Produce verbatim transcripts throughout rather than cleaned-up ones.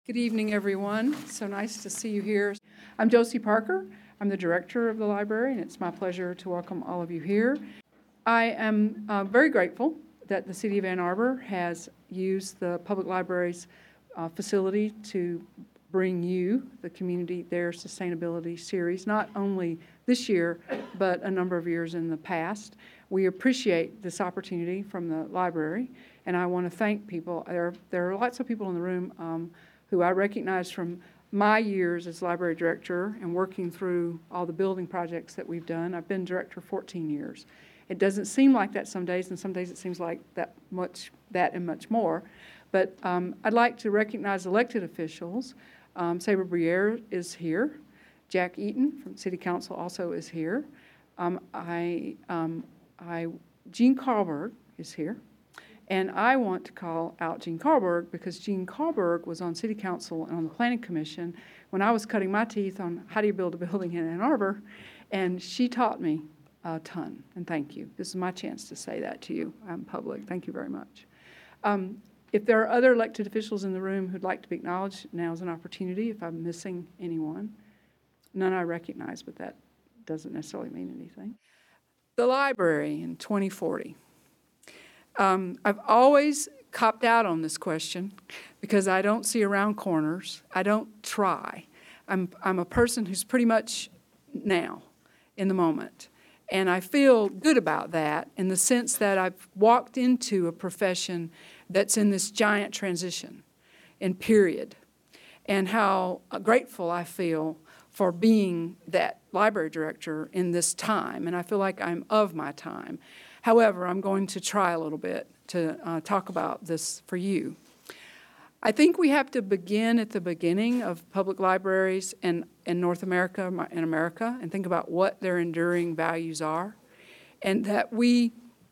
Good evening, everyone. So nice to see you here. I'm Josie Parker. I'm the director of the library, and it's my pleasure to welcome all of you here. I am uh, very grateful that the City of Ann Arbor has used the public library's uh, facility to bring you, the community, their sustainability series, not only this year, but a number of years in the past. We appreciate this opportunity from the library, and I want to thank people. There, there are lots of people in the room um, who I recognize from my years as library director and working through all the building projects that we've done. I've been director fourteen years. It doesn't seem like that some days, and some days it seems like that much, that and much more. But um, I'd like to recognize elected officials. Um, Sabre Briere is here. Jack Eaton from City Council also is here. Um, I, um, I, Gene Carlberg is here. And I want to call out Gene Carlberg because Gene Carlberg was on City Council and on the Planning Commission when I was cutting my teeth on how do you build a building in Ann Arbor, and she taught me a ton, and thank you. This is my chance to say that to you in public. Thank you very much. Um, if there are other elected officials in the room who'd like to be acknowledged, now is an opportunity. If I'm missing anyone, none I recognize, but that doesn't necessarily mean anything. The library in twenty forty. Um, I've always copped out on this question because I don't see around corners. I don't try. I'm, I'm a person who's pretty much now, in the moment. And I feel good about that in the sense that I've walked into a profession that's in this giant transition and period, and how grateful I feel for being that library director in this time. And I feel like I'm of my time. However, I'm going to try a little bit to uh, talk about this for you. I think we have to begin at the beginning of public libraries in, in North America, in America, and think about what their enduring values are, and that we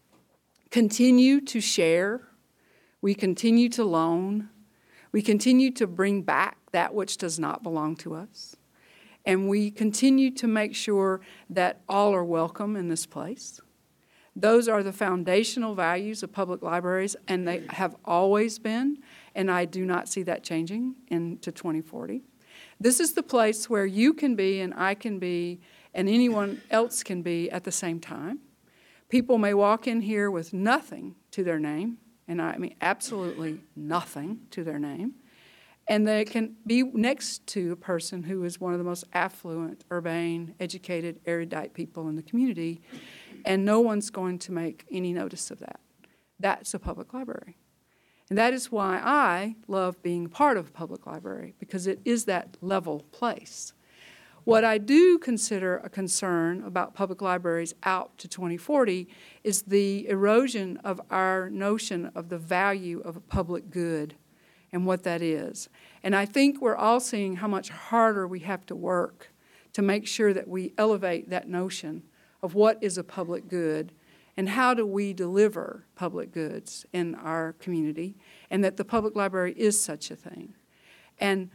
continue to share, we continue to loan, we continue to bring back that which does not belong to us, and we continue to make sure that all are welcome in this place. Those are the foundational values of public libraries, and they have always been, and I do not see that changing into twenty forty. This is the place where you can be and I can be and anyone else can be at the same time. People may walk in here with nothing to their name, and I mean absolutely nothing to their name, and they can be next to a person who is one of the most affluent, urbane, educated, erudite people in the community, and no one's going to make any notice of that. That's a public library. And that is why I love being part of a public library, because it is that level place. What I do consider a concern about public libraries out to twenty forty is the erosion of our notion of the value of a public good and what that is. And I think we're all seeing how much harder we have to work to make sure that we elevate that notion of what is a public good and how do we deliver public goods in our community, and that the public library is such a thing. And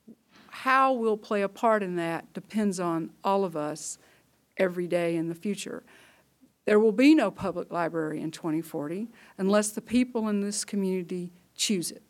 how we'll play a part in that depends on all of us every day in the future. There will be no public library in twenty forty unless the people in this community choose it.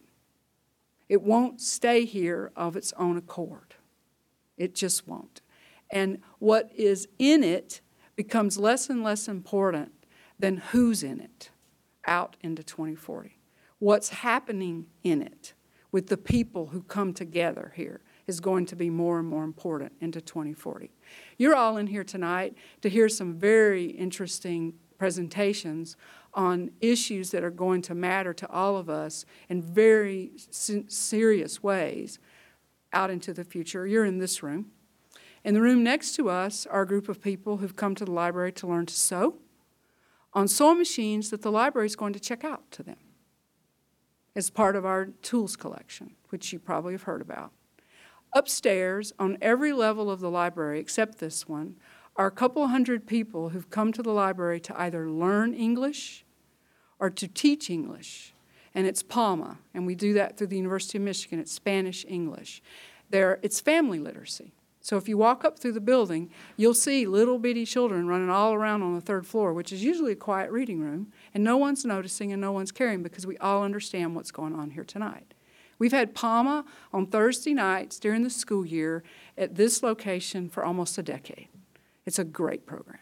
It won't stay here of its own accord. It just won't. And what is in it becomes less and less important than who's in it out into twenty forty. What's happening in it with the people who come together here is going to be more and more important into twenty forty. You're all in here tonight to hear some very interesting presentations on issues that are going to matter to all of us in very serious ways out into the future. You're in this room. In the room next to us are a group of people who've come to the library to learn to sew on sewing machines that the library is going to check out to them as part of our tools collection, which you probably have heard about. Upstairs, on every level of the library except this one, are a couple hundred people who've come to the library to either learn English or to teach English. And it's PALMA, and we do that through the University of Michigan. It's Spanish English. There, it's family literacy. So if you walk up through the building, you'll see little bitty children running all around on the third floor, which is usually a quiet reading room, and no one's noticing and no one's caring because we all understand what's going on here tonight. We've had PAMA on Thursday nights during the school year at this location for almost a decade. It's a great program.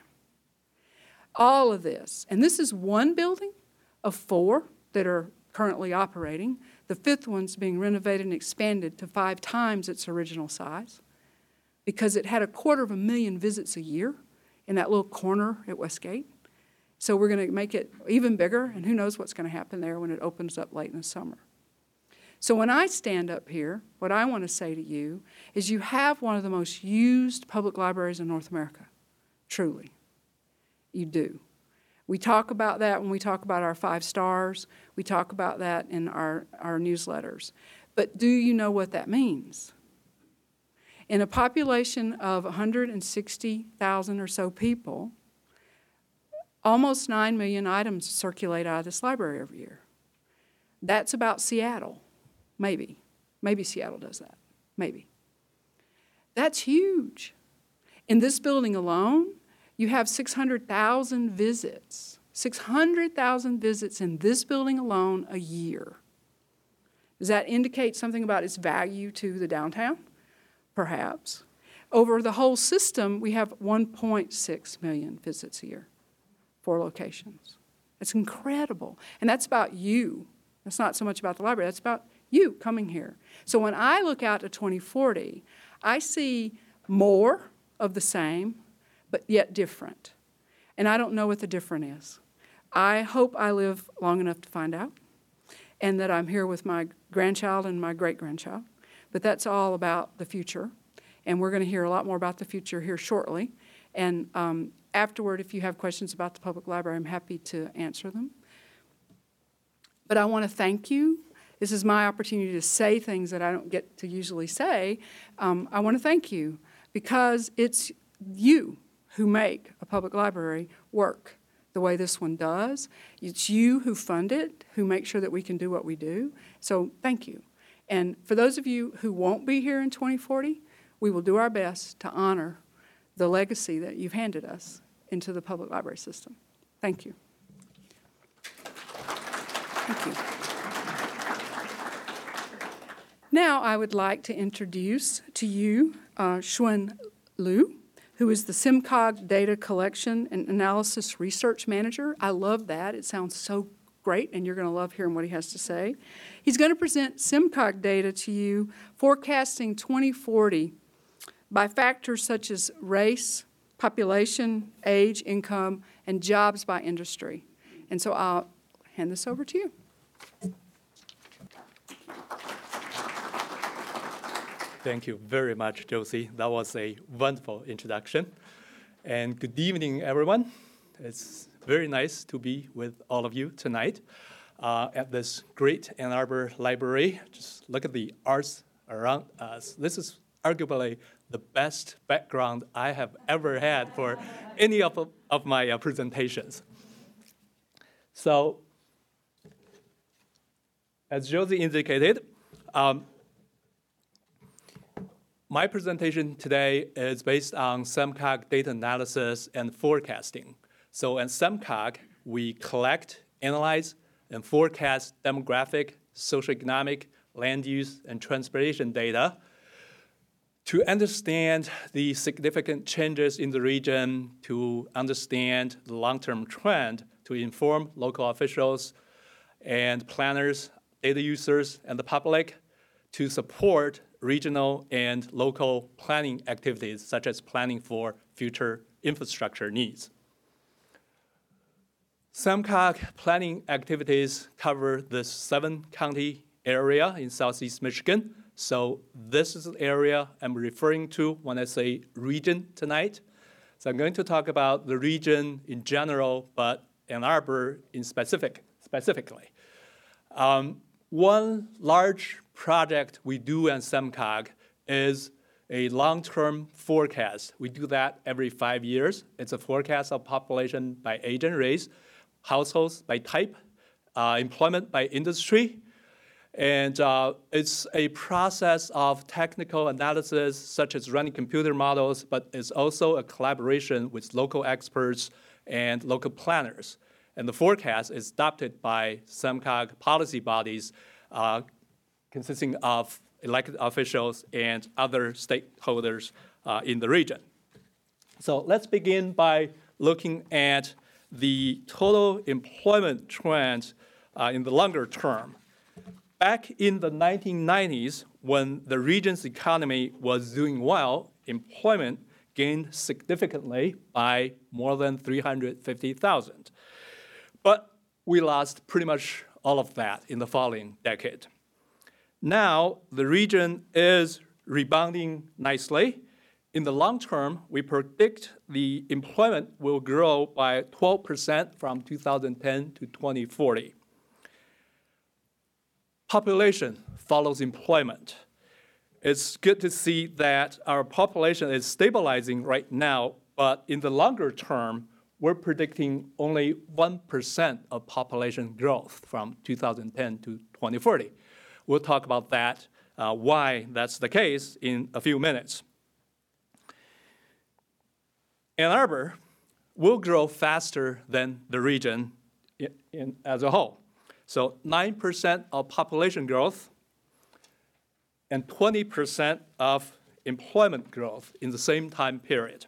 All of this, and this is one building of four that are currently operating. The fifth one's being renovated and expanded to five times its original size because it had a quarter of a million visits a year in that little corner at Westgate. So we're going to make it even bigger, and who knows what's going to happen there when it opens up late in the summer. So when I stand up here, what I want to say to you is you have one of the most used public libraries in North America, truly. You do. We talk about that when we talk about our five stars. We talk about that in our, our newsletters. But do you know what that means? In a population of one hundred sixty thousand or so people, almost nine million items circulate out of this library every year. That's about Seattle. Maybe. Maybe Seattle does that. Maybe. That's huge. In this building alone, you have six hundred thousand visits. six hundred thousand visits in this building alone a year. Does that indicate something about its value to the downtown? Perhaps. Over the whole system, we have one point six million visits a year, four locations. It's incredible. And that's about you. That's not so much about the library. That's about you coming here. So when I look out to twenty forty, I see more of the same, but yet different. And I don't know what the different is. I hope I live long enough to find out, and that I'm here with my grandchild and my great-grandchild. But that's all about the future. And we're going to hear a lot more about the future here shortly. And um, afterward, if you have questions about the public library, I'm happy to answer them. But I want to thank you. This is my opportunity to say things that I don't get to usually say. Um, I want to thank you because it's you who make a public library work the way this one does. It's you who fund it, who make sure that we can do what we do. So thank you. And for those of you who won't be here in twenty forty, we will do our best to honor the legacy that you've handed us into the public library system. Thank you. Thank you. Now I would like to introduce to you uh, Xuan Liu, who is the SimCog Data Collection and Analysis Research Manager. I love that. It sounds so great, and you're going to love hearing what he has to say. He's going to present SimCog data to you, forecasting twenty forty by factors such as race, population, age, income, and jobs by industry. And so I'll hand this over to you. Thank you very much, Josie. That was a wonderful introduction. And good evening, everyone. It's very nice to be with all of you tonight uh, at this great Ann Arbor library. Just look at the arts around us. This is arguably the best background I have ever had for any of, of my uh, presentations. So, as Josie indicated, um, my presentation today is based on SimCog data analysis and forecasting. So at SimCog, we collect, analyze, and forecast demographic, socioeconomic, land use, and transportation data to understand the significant changes in the region, to understand the long-term trend, to inform local officials and planners, data users, and the public to support regional and local planning activities, such as planning for future infrastructure needs. SimCog planning activities cover the seven-county area in southeast Michigan. So this is the area I'm referring to when I say region tonight. So I'm going to talk about the region in general, but Ann Arbor in specific, specifically. Um, one large project we do at SimCog is a long-term forecast. We do that every five years. It's a forecast of population by age and race, households by type, uh, employment by industry. And uh, it's a process of technical analysis, such as running computer models, but it's also a collaboration with local experts and local planners. And the forecast is adopted by SimCog policy bodies, uh, consisting of elected officials and other stakeholders uh, in the region. So let's begin by looking at the total employment trend uh, in the longer term. Back in the nineteen nineties, when the region's economy was doing well, employment gained significantly by more than three hundred fifty thousand. But we lost pretty much all of that in the following decade. Now, the region is rebounding nicely. In the long term, we predict the employment will grow by twelve percent from two thousand ten to twenty forty. Population follows employment. It's good to see that our population is stabilizing right now, but in the longer term, we're predicting only one percent of population growth from two thousand ten to twenty forty. We'll talk about that, uh, why that's the case, in a few minutes. Ann Arbor will grow faster than the region in, in, as a whole. So nine percent of population growth and twenty percent of employment growth in the same time period.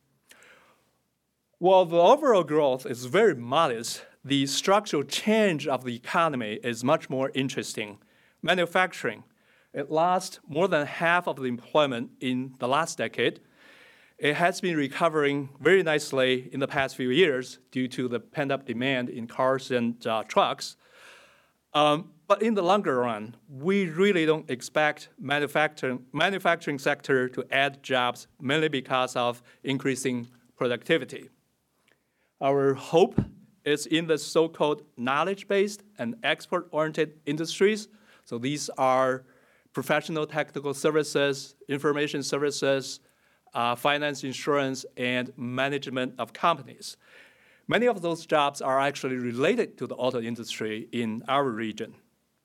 While the overall growth is very modest, the structural change of the economy is much more interesting. Manufacturing, it lost more than half of the employment in the last decade. It has been recovering very nicely in the past few years due to the pent-up demand in cars and uh, trucks. Um, but in the longer run, we really don't expect manufacturing, manufacturing sector to add jobs mainly because of increasing productivity. Our hope is in the so-called knowledge-based and export-oriented industries. So these are professional technical services, information services, uh, finance, insurance, and management of companies. Many of those jobs are actually related to the auto industry in our region.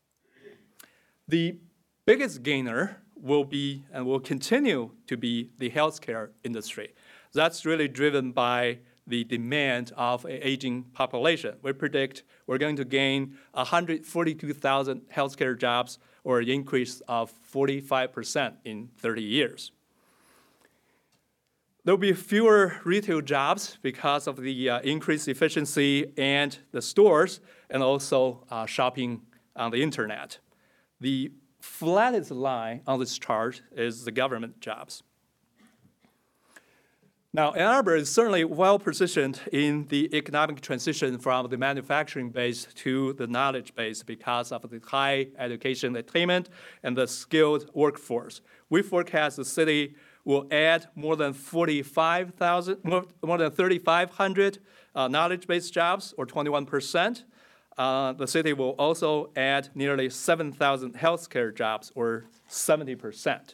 The biggest gainer will be and will continue to be the healthcare industry. That's really driven by the demand of an aging population. We predict we're going to gain one hundred forty-two thousand healthcare jobs, or an increase of forty-five percent in thirty years. There'll be fewer retail jobs because of the uh, increased efficiency and the stores, and also uh, shopping on the internet. The flattest line on this chart is the government jobs. Now, Ann Arbor is certainly well positioned in the economic transition from the manufacturing base to the knowledge base because of the high education attainment and the skilled workforce. We forecast the city will add more than forty-five thousand, more, more than thirty-five hundred uh, knowledge-based jobs, or twenty-one percent. Uh, the city will also add nearly seven thousand healthcare jobs, or seventy percent.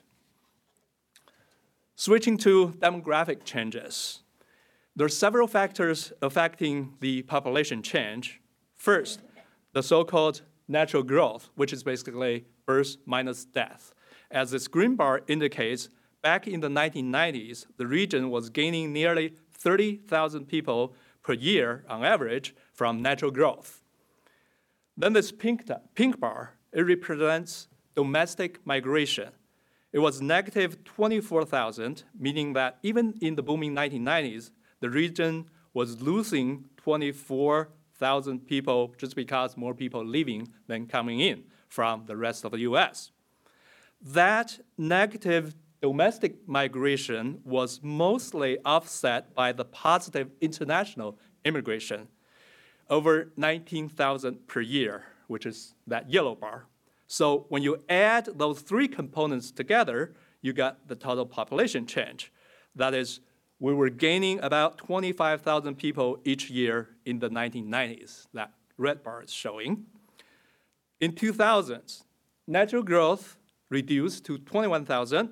Switching to demographic changes, there are several factors affecting the population change. First, the so-called natural growth, which is basically birth minus death. As this green bar indicates, back in the nineteen nineties, the region was gaining nearly thirty thousand people per year on average from natural growth. Then this pink, pink bar, it represents domestic migration. It was negative twenty-four thousand, meaning that even in the booming nineteen nineties, the region was losing twenty-four thousand people just because more people leaving than coming in from the rest of the U S. That negative domestic migration was mostly offset by the positive international immigration, over nineteen thousand per year, which is that yellow bar. So when you add those three components together, you got the total population change. That is, we were gaining about twenty-five thousand people each year in the nineteen nineties, that red bar is showing. In two thousand, natural growth reduced to twenty-one thousand.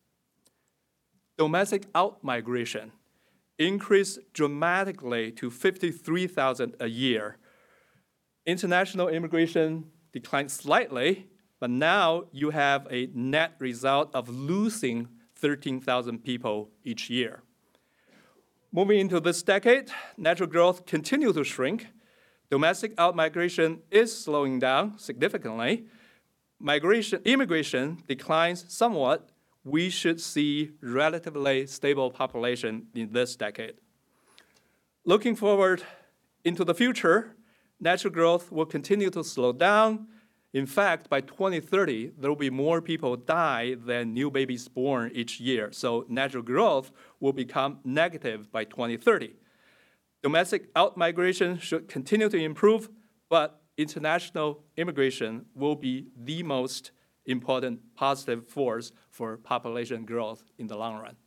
Domestic out-migration increased dramatically to fifty-three thousand a year. International immigration declined slightly, but now you have a net result of losing thirteen thousand people each year. Moving into this decade, natural growth continues to shrink. Domestic out-migration is slowing down significantly. migration, immigration declines somewhat, we should see relatively stable population in this decade. Looking forward into the future, natural growth will continue to slow down. In fact, by twenty thirty, there will be more people die than new babies born each year. So natural growth will become negative by twenty thirty. Domestic outmigration should continue to improve, but international immigration will be the most important positive force for population growth in the long run.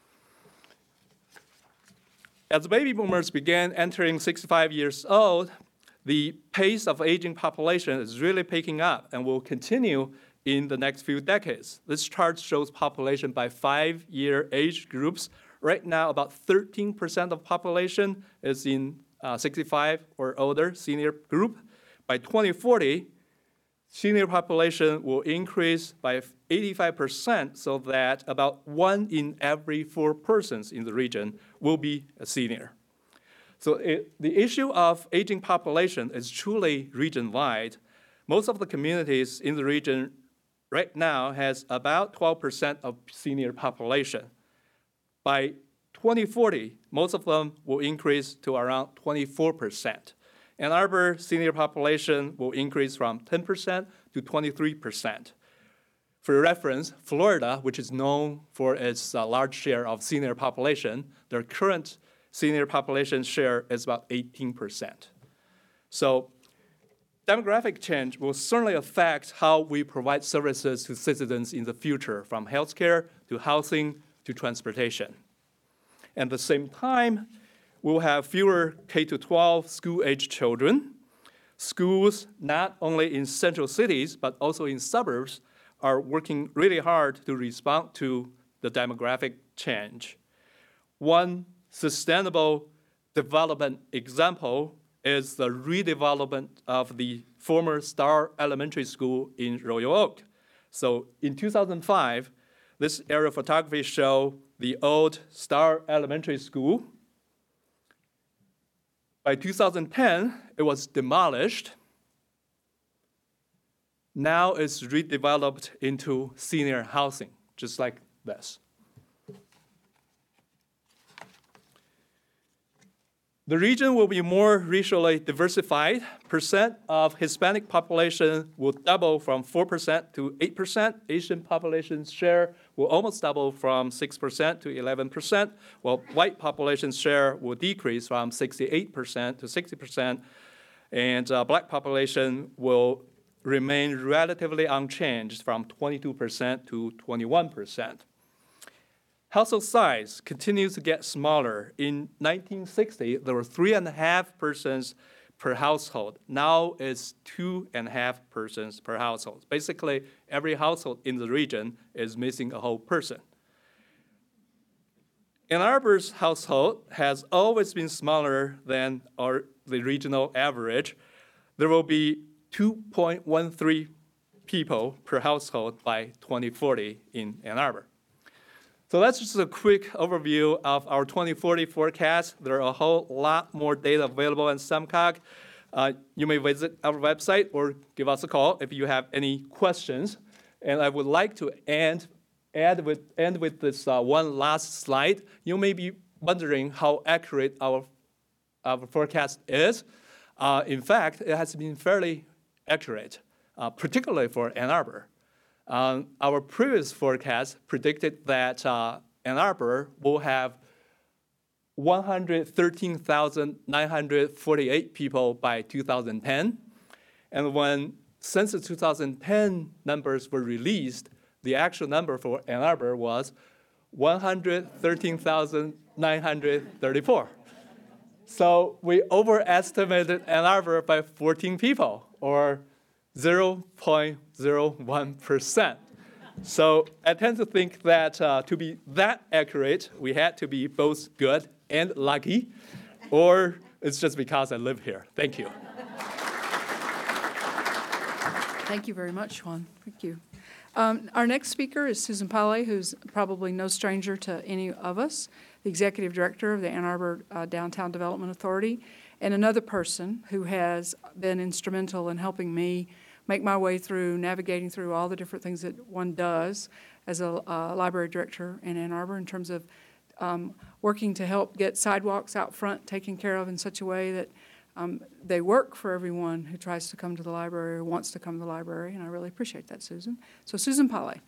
As baby boomers began entering sixty-five years old, the pace of aging population is really picking up and will continue in the next few decades. This chart shows population by five-year age groups. Right now, about thirteen percent of population is in uh, sixty-five or older senior group. By twenty forty, senior population will increase by eighty-five percent, so that about one in every four persons in the region will be a senior. So it, the issue of aging population is truly region-wide. Most of the communities in the region right now has about twelve percent of senior population. By twenty forty, most of them will increase to around twenty-four percent. Ann Arbor senior population will increase from ten percent to twenty-three percent. For reference, Florida, which is known for its uh, large share of senior population, their current senior population share is about eighteen percent. So demographic change will certainly affect how we provide services to citizens in the future, from healthcare to housing to transportation. At the same time, we'll have fewer K through twelve school-age children. Schools, not only in central cities, but also in suburbs, are working really hard to respond to the demographic change. One sustainable development example is the redevelopment of the former Star Elementary School in Royal Oak. So in two thousand five, this aerial photography shows the old Star Elementary School. By two thousand ten, it was demolished. Now it's redeveloped into senior housing, just like this. The region will be more racially diversified. Percent of Hispanic population will double from four percent to eight percent. Asian population's share will almost double from six percent to eleven percent, while white population's share will decrease from sixty-eight percent to sixty percent, and uh, black population will remain relatively unchanged from twenty-two percent to twenty-one percent. Household size continues to get smaller. In nineteen sixty, there were three and a half persons per household. Now it's two and a half persons per household. Basically, every household in the region is missing a whole person. Ann Arbor's household has always been smaller than our, the regional average. There will be two point one three people per household by twenty forty in Ann Arbor. So that's just a quick overview of our twenty forty forecast. There are a whole lot more data available on SEMCOG. Uh, you may visit our website or give us a call if you have any questions. And I would like to end, add with, end with this uh, one last slide. You may be wondering how accurate our, our forecast is. Uh, in fact, it has been fairly accurate, uh, particularly for Ann Arbor. Um, our previous forecast predicted that uh, Ann Arbor will have one hundred thirteen thousand nine hundred forty-eight people by two thousand ten. And when census two thousand ten numbers were released, the actual number for Ann Arbor was one hundred thirteen thousand nine hundred thirty-four. So we overestimated Ann Arbor by fourteen people, or zero point zero one percent. So I tend to think that uh, to be that accurate, we had to be both good and lucky, or it's just because I live here. Thank you. Thank you very much, Juan. Thank you. Um, our next speaker is Susan Pale, who's probably no stranger to any of us, the Executive Director of the Ann Arbor uh, Downtown Development Authority, and another person who has been instrumental in helping me make my way through navigating through all the different things that one does as a uh, library director in Ann Arbor in terms of um, working to help get sidewalks out front taken care of in such a way that um, they work for everyone who tries to come to the library or wants to come to the library, and I really appreciate that, Susan. So Susan Pale.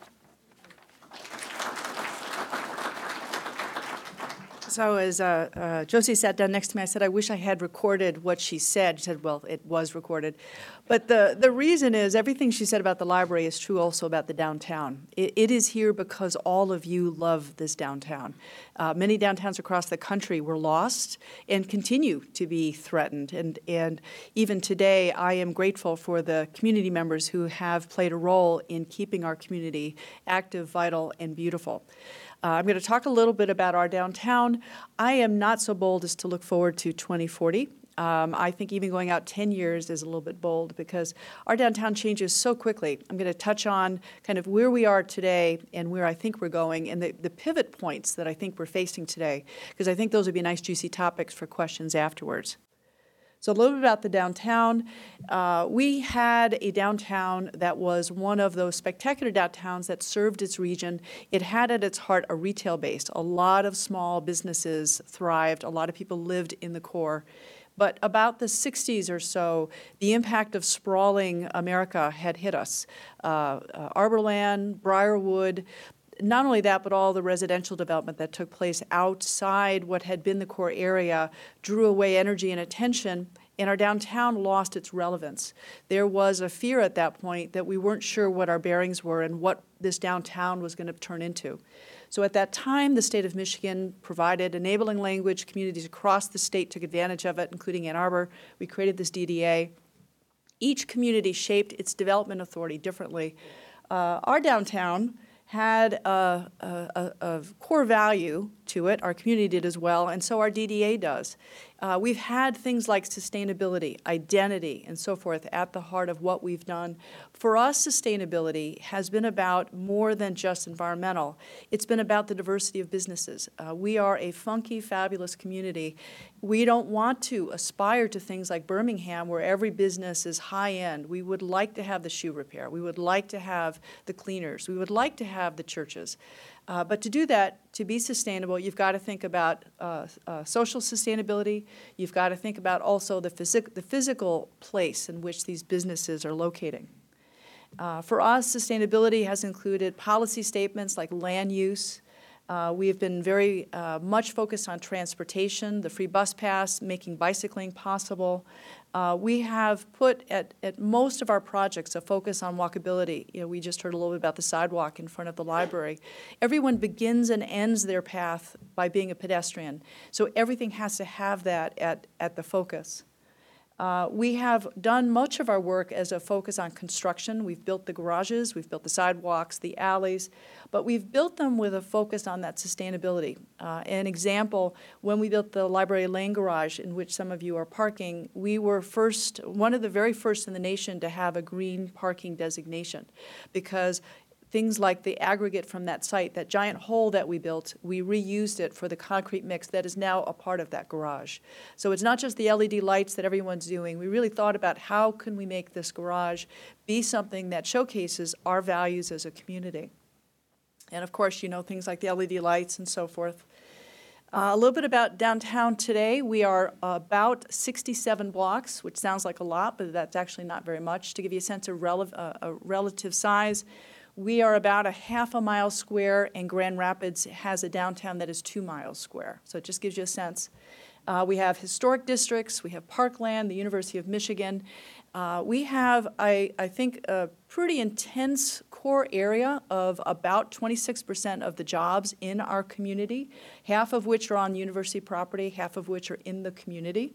So as uh, uh, Josie sat down next to me, I said, I wish I had recorded what she said. She said, well, it was recorded. But the, the reason is everything she said about the library is true also about the downtown. It, it is here because all of you love this downtown. Uh, many downtowns across the country were lost and continue to be threatened. And, and even today, I am grateful for the community members who have played a role in keeping our community active, vital, and beautiful. Uh, I'm going to talk a little bit about our downtown. I am not so bold as to look forward to twenty forty. Um, I think even going out ten years is a little bit bold because our downtown changes so quickly. I'm going to touch on kind of where we are today and where I think we're going and the, the pivot points that I think we're facing today, because I think those would be nice, juicy topics for questions afterwards. So a little bit about the downtown. Uh, we had a downtown that was one of those spectacular downtowns that served its region. It had at its heart a retail base. A lot of small businesses thrived. A lot of people lived in the core. But about the sixties or so, the impact of sprawling America had hit us. Uh, uh, Arborland, Briarwood, not only that, but all the residential development that took place outside what had been the core area drew away energy and attention, and our downtown lost its relevance. There was a fear at that point that we weren't sure what our bearings were and what this downtown was going to turn into. So at that time, the state of Michigan provided enabling language. Communities across the state took advantage of it, including Ann Arbor. We created this D D A. Each community shaped its development authority differently. Uh, our downtown had a, a, a core value to it. Our community did as well, and so our D D A does. Uh, we've had things like sustainability, identity, and so forth at the heart of what we've done. For us, sustainability has been about more than just environmental. It's been about the diversity of businesses. Uh, we are a funky, fabulous community. We don't want to aspire to things like Birmingham, where every business is high-end. We would like to have the shoe repair. We would like to have the cleaners. We would like to have the churches. Uh, but to do that, to be sustainable, you've got to think about uh, uh, social sustainability. You've got to think about also the, phys the physical place in which these businesses are locating. Uh, for us, sustainability has included policy statements like land use. Uh, we have been very uh, much focused on transportation, the free bus pass, making bicycling possible. Uh, we have put at, at most of our projects a focus on walkability. You know, we just heard a little bit about the sidewalk in front of the library. Everyone begins and ends their path by being a pedestrian. So everything has to have that at, at the focus. Uh, we have done much of our work as a focus on construction. We've built the garages, we've built the sidewalks, the alleys, but we've built them with a focus on that sustainability. Uh, an example, when we built the Library Lane Garage, in which some of you are parking, we were first, one of the very first in the nation to have a green parking designation, because things like the aggregate from that site, that giant hole that we built, we reused it for the concrete mix that is now a part of that garage. So it's not just the L E D lights that everyone's doing. We really thought about how can we make this garage be something that showcases our values as a community. And of course, you know, things like the L E D lights and so forth. Uh, a little bit about downtown today. We are about sixty-seven blocks, which sounds like a lot, but that's actually not very much. To give you a sense of rel uh, a relative size, we are about a half a mile square, and Grand Rapids has a downtown that is two miles square. So it just gives you a sense. Uh, we have historic districts. We have Parkland, the University of Michigan. Uh, we have, I, I think, a pretty intense core area of about twenty-six percent of the jobs in our community, half of which are on university property, half of which are in the community.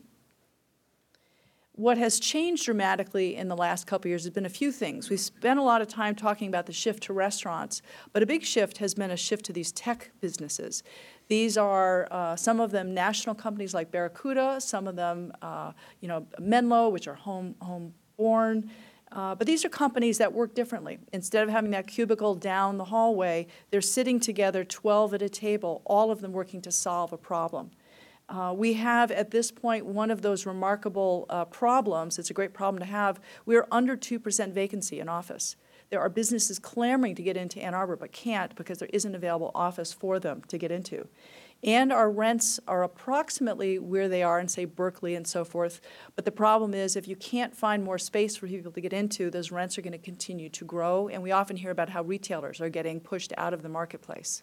What has changed dramatically in the last couple of years has been a few things. We've spent a lot of time talking about the shift to restaurants, but a big shift has been a shift to these tech businesses. These are, uh, some of them national companies like Barracuda, some of them, uh, you know, Menlo, which are home, home-born. Uh, but these are companies that work differently. Instead of having that cubicle down the hallway, they're sitting together twelve at a table, all of them working to solve a problem. Uh, we have, at this point, one of those remarkable uh, problems. It's a great problem to have. We're under two percent vacancy in office. There are businesses clamoring to get into Ann Arbor but can't because there isn't available office for them to get into. And our rents are approximately where they are in, say, Berkeley and so forth. But the problem is if you can't find more space for people to get into, those rents are going to continue to grow. And we often hear about how retailers are getting pushed out of the marketplace.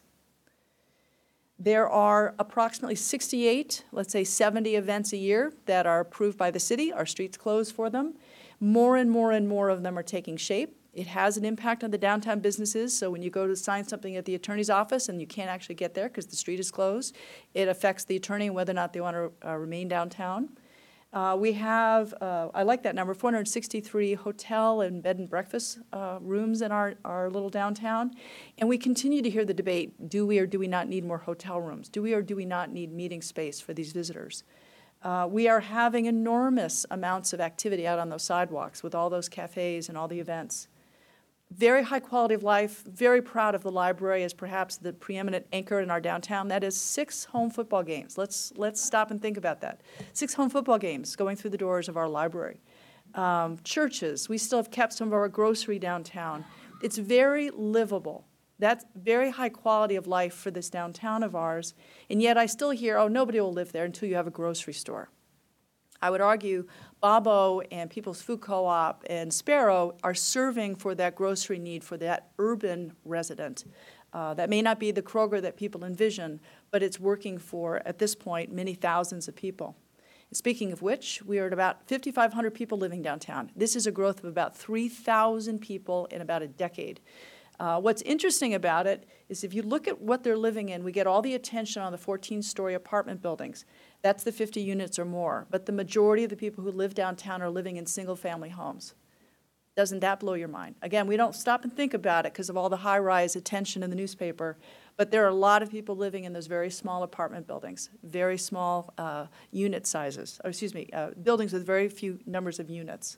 There are approximately sixty-eight, let's say seventy events a year that are approved by the city. Our streets close for them. More and more and more of them are taking shape. It has an impact on the downtown businesses, so when you go to sign something at the attorney's office and you can't actually get there because the street is closed, it affects the attorney and whether or not they want to uh, remain downtown. Uh, we have, uh, I like that number, four hundred sixty-three hotel and bed and breakfast uh, rooms in our, our little downtown. And we continue to hear the debate, do we or do we not need more hotel rooms? Do we or do we not need meeting space for these visitors? Uh, we are having enormous amounts of activity out on those sidewalks with all those cafes and all the events. Very high quality of life, very proud of the library as perhaps the preeminent anchor in our downtown. That is six home football games. Let's, let's stop and think about that. Six home football games going through the doors of our library. Um, churches, we still have kept some of our grocery downtown. It's very livable. That's very high quality of life for this downtown of ours. And yet I still hear, oh, nobody will live there until you have a grocery store. I would argue Bobo and People's Food Co-op and Sparrow are serving for that grocery need for that urban resident. Uh, that may not be the Kroger that people envision, but it's working for, at this point, many thousands of people. And speaking of which, we are at about fifty-five hundred people living downtown. This is a growth of about three thousand people in about a decade. Uh, what's interesting about it is if you look at what they're living in, we get all the attention on the fourteen-story apartment buildings. That's the fifty units or more. But the majority of the people who live downtown are living in single-family homes. Doesn't that blow your mind? Again, we don't stop and think about it because of all the high-rise attention in the newspaper, but there are a lot of people living in those very small apartment buildings, very small uh, unit sizes, or excuse me, uh, buildings with very few numbers of units.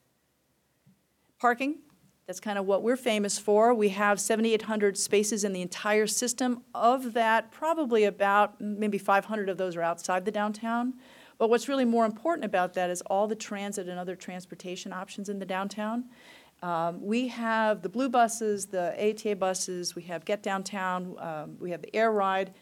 Parking. That's kind of what we're famous for. We have seventy-eight hundred spaces in the entire system. Of that, probably about maybe five hundred of those are outside the downtown. But what's really more important about that is all the transit and other transportation options in the downtown. Um, we have the Blue buses, the A T A buses, we have Get Downtown, um, we have the Air Ride.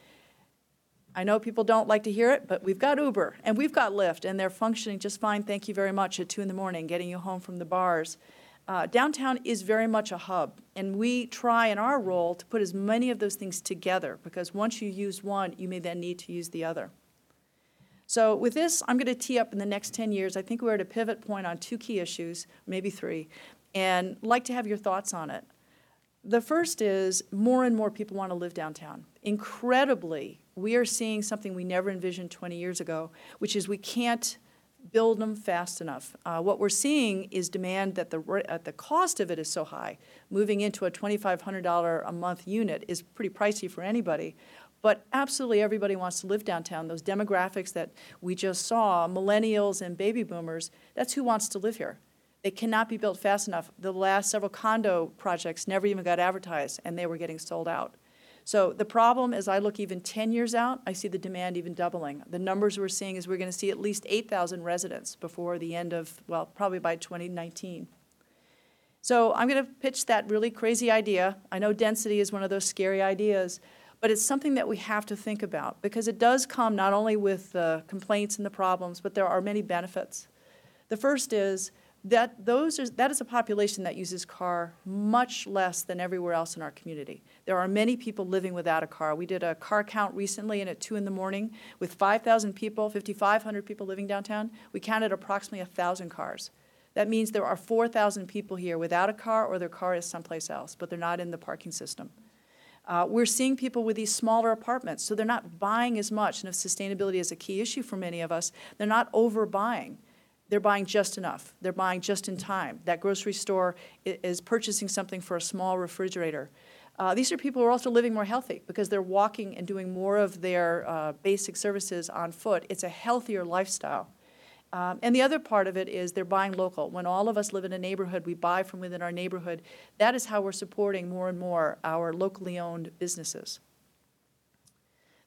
I know people don't like to hear it, but we've got Uber and we've got Lyft, and they're functioning just fine, thank you very much, at two in the morning, getting you home from the bars. Uh, downtown is very much a hub, and we try in our role to put as many of those things together, because once you use one, you may then need to use the other. So with this, I'm going to tee up in the next ten years. I think we're at a pivot point on two key issues, maybe three, and like to have your thoughts on it. The first is more and more people want to live downtown. Incredibly, we are seeing something we never envisioned twenty years ago, which is we can't build them fast enough. Uh, what we're seeing is demand that the, uh, the cost of it is so high. Moving into a twenty-five hundred dollars a month unit is pretty pricey for anybody, but absolutely everybody wants to live downtown. Those demographics that we just saw, millennials and baby boomers, that's who wants to live here. They cannot be built fast enough. The last several condo projects never even got advertised, and they were getting sold out. So the problem, as I look even ten years out, I see the demand even doubling. The numbers we're seeing is we're going to see at least eight thousand residents before the end of, well, probably by twenty nineteen. So I'm going to pitch that really crazy idea. I know density is one of those scary ideas, but it's something that we have to think about, because it does come not only with the complaints and the problems, but there are many benefits. The first is that those are, that is a population that uses car much less than everywhere else in our community. There are many people living without a car. We did a car count recently, and at two in the morning, with five thousand people, fifty-five hundred people living downtown, we counted approximately one thousand cars. That means there are four thousand people here without a car, or their car is someplace else, but they're not in the parking system. Uh, we're seeing people with these smaller apartments, so they're not buying as much, and if sustainability is a key issue for many of us, they're not overbuying. They're buying just enough. They're buying just in time. That grocery store is purchasing something for a small refrigerator. Uh, these are people who are also living more healthy because they're walking and doing more of their uh, basic services on foot. It's a healthier lifestyle. Um, and the other part of it is they're buying local. When all of us live in a neighborhood, we buy from within our neighborhood. That is how we're supporting more and more our locally owned businesses.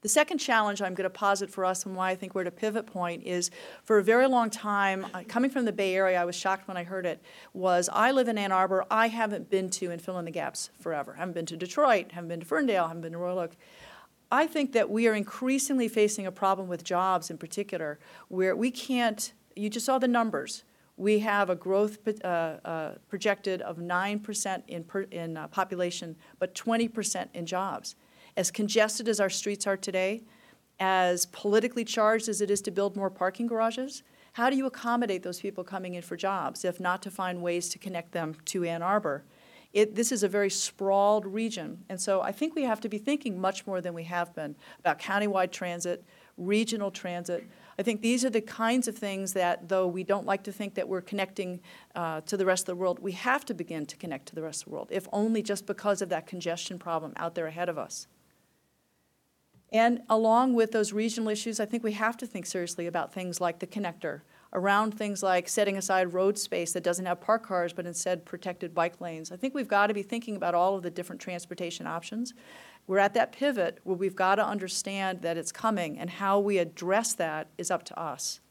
The second challenge I'm going to posit for us and why I think we're at a pivot point is for a very long time, uh, coming from the Bay Area, I was shocked when I heard it, was I live in Ann Arbor, I haven't been to, and fill in the gaps forever. I haven't been to Detroit, haven't been to Ferndale, haven't been to Royal Oak. I think that we are increasingly facing a problem with jobs in particular where we can't, you just saw the numbers. We have a growth uh, uh, projected of nine percent in, per, in uh, population, but twenty percent in jobs. As congested as our streets are today, as politically charged as it is to build more parking garages, how do you accommodate those people coming in for jobs, if not to find ways to connect them to Ann Arbor? It, this is a very sprawled region, and so I think we have to be thinking much more than we have been about countywide transit, regional transit. I think these are the kinds of things that, though we don't like to think that we're connecting uh, to the rest of the world, we have to begin to connect to the rest of the world, if only just because of that congestion problem out there ahead of us. And along with those regional issues, I think we have to think seriously about things like the connector, around things like setting aside road space that doesn't have parked cars but instead protected bike lanes. I think we've got to be thinking about all of the different transportation options. We're at that pivot where we've got to understand that it's coming, and how we address that is up to us.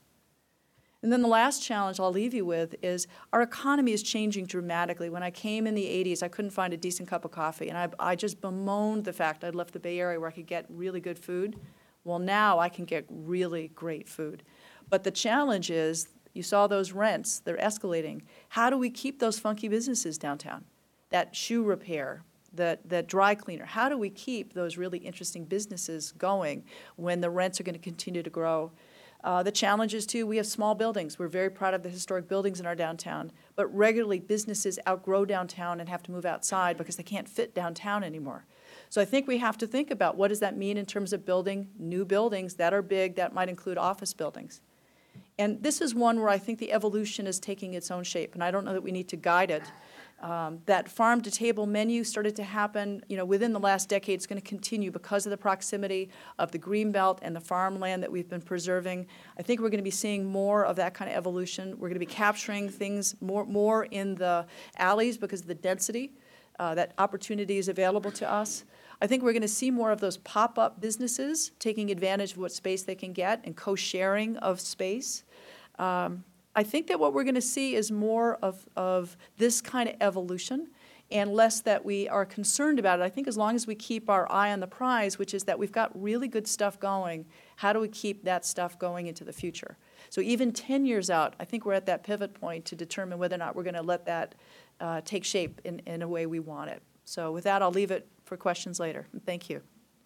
And then the last challenge I'll leave you with is our economy is changing dramatically. When I came in the eighties, I couldn't find a decent cup of coffee, and I, I just bemoaned the fact I'd left the Bay Area where I could get really good food. Well, now I can get really great food. But the challenge is, you saw those rents, they're escalating. How do we keep those funky businesses downtown? That shoe repair, that, that dry cleaner, how do we keep those really interesting businesses going when the rents are going to continue to grow? Uh, the challenge is, too, we have small buildings. We're very proud of the historic buildings in our downtown, but regularly businesses outgrow downtown and have to move outside because they can't fit downtown anymore. So I think we have to think about what does that mean in terms of building new buildings that are big, that might include office buildings. And this is one where I think the evolution is taking its own shape, and I don't know that we need to guide it. Um, that farm-to-table menu started to happen, you know, within the last decade. It's going to continue because of the proximity of the greenbelt and the farmland that we've been preserving. I think we're going to be seeing more of that kind of evolution. We're going to be capturing things more, more in the alleys because of the density. Uh, that opportunity is available to us. I think we're going to see more of those pop-up businesses taking advantage of what space they can get and co-sharing of space. Um, I think that what we're going to see is more of, of this kind of evolution and less that we are concerned about it. I think as long as we keep our eye on the prize, which is that we've got really good stuff going, how do we keep that stuff going into the future? So even ten years out, I think we're at that pivot point to determine whether or not we're going to let that uh, take shape in, in a way we want it. So with that, I'll leave it for questions later. Thank you.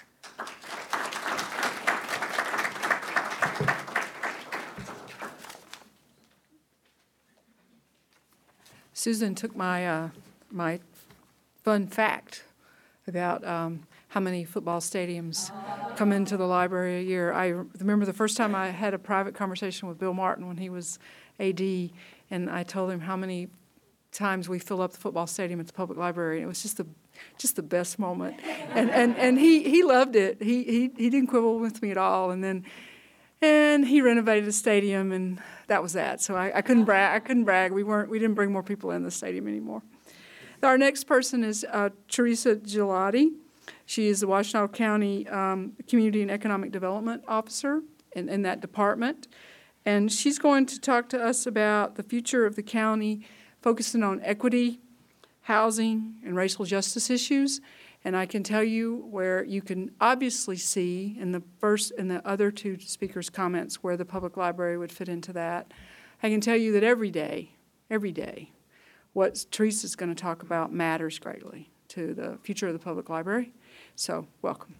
Susan took my, uh, my fun fact about um, how many football stadiums come into the library a year. I remember the first time I had a private conversation with Bill Martin when he was A D, and I told him how many times we fill up the football stadium at the public library, and it was just the just the best moment. And and, and he, he loved it. He, he he didn't quibble with me at all. And then and he renovated the stadium, and that was that. So I, I couldn't brag. I couldn't brag. We weren't. We didn't bring more people in the stadium anymore. Our next person is uh, Teresa Gelati. She is the Washtenaw County um, Community and Economic Development Officer in, in that department, and she's going to talk to us about the future of the county, focusing on equity, housing, and racial justice issues. And I can tell you where you can obviously see in the first and the other two speakers' comments where the public library would fit into that. I can tell you that every day, every day, what Teresa's going to talk about matters greatly to the future of the public library. So, welcome.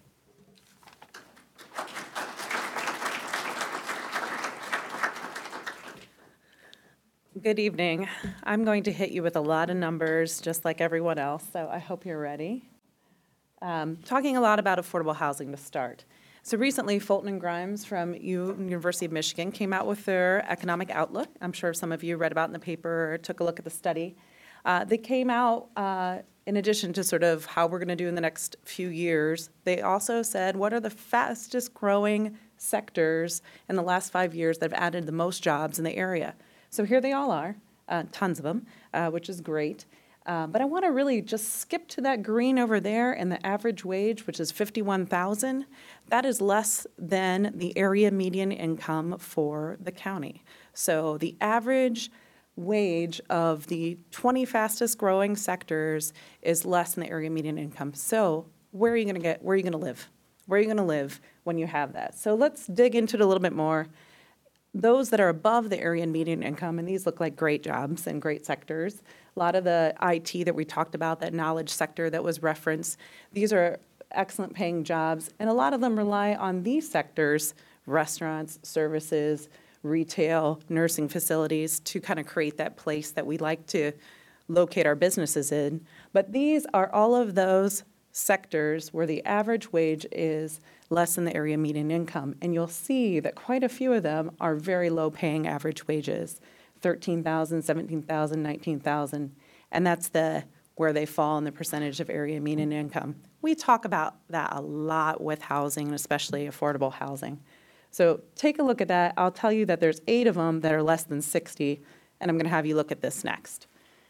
Good evening. I'm going to hit you with a lot of numbers, just like everyone else, so I hope you're ready. Um, talking a lot about affordable housing to start. So recently, Fulton and Grimes from U- University of Michigan came out with their economic outlook. I'm sure some of you read about it in the paper or took a look at the study. Uh, they came out, uh, in addition to sort of how we're going to do in the next few years, they also said what are the fastest growing sectors in the last five years that have added the most jobs in the area. So here they all are, uh, tons of them, uh, which is great. Uh, But I want to really just skip to that green over there and the average wage, which is fifty-one thousand dollars. That is less than the area median income for the county. So the average wage of the twenty fastest growing sectors is less than the area median income. So where are you going to get, where are you going to live? Where are you going to live when you have that? So let's dig into it a little bit more. Those that are above the area median income, and these look like great jobs and great sectors. A lot of the I T that we talked about, that knowledge sector that was referenced, these are excellent paying jobs, and a lot of them rely on these sectors, restaurants, services, retail, nursing facilities, to kind of create that place that we like to locate our businesses in. But these are all of those sectors where the average wage is less than the area median income. And you'll see that quite a few of them are very low paying average wages, thirteen thousand dollars, seventeen thousand dollars, nineteen thousand dollars. And that's the where they fall in the percentage of area median income. We talk about that a lot with housing, especially affordable housing. So take a look at that. I'll tell you that there's eight of them that are less than sixty, and I'm going to have you look at this next.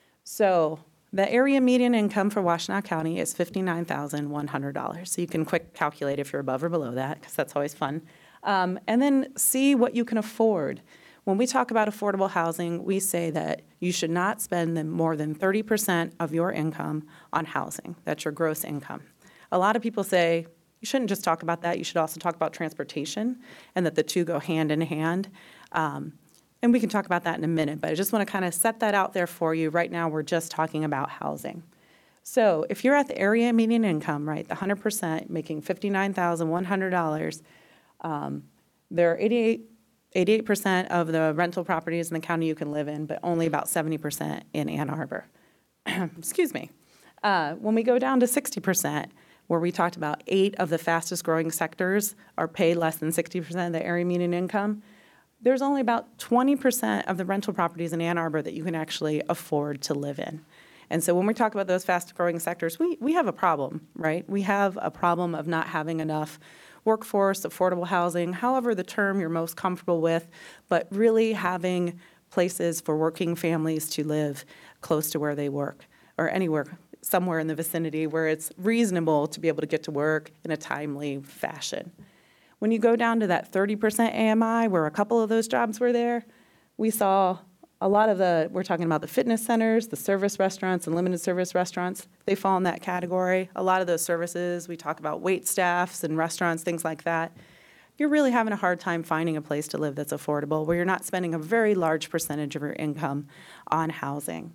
So the area median income for Washtenaw County is fifty-nine thousand one hundred dollars. So you can quick calculate if you're above or below that, because that's always fun. Um, and then see what you can afford. When we talk about affordable housing, we say that you should not spend the more than thirty percent of your income on housing. That's your gross income. A lot of people say, you shouldn't just talk about that, you should also talk about transportation, and that the two go hand in hand. Um, and we can talk about that in a minute, but I just want to kind of set that out there for you. Right now, we're just talking about housing. So if you're at the area median income, right, the one hundred percent, making fifty-nine thousand one hundred dollars, um, there are eighty-eight, eighty-eight percent of the rental properties in the county you can live in, but only about seventy percent in Ann Arbor. Excuse me. Uh, when we go down to sixty percent, where we talked about eight of the fastest growing sectors are paid less than sixty percent of the area median income, there's only about twenty percent of the rental properties in Ann Arbor that you can actually afford to live in. And so when we talk about those fast growing sectors, we, we have a problem, right? We have a problem of not having enough workforce, affordable housing, however the term you're most comfortable with, but really having places for working families to live close to where they work, or anywhere, somewhere in the vicinity where it's reasonable to be able to get to work in a timely fashion. When you go down to that thirty percent A M I, where a couple of those jobs were there, we saw a lot of the, we're talking about the fitness centers, the service restaurants, and limited service restaurants. They fall in that category. A lot of those services, we talk about wait staffs and restaurants, things like that. You're really having a hard time finding a place to live that's affordable, where you're not spending a very large percentage of your income on housing.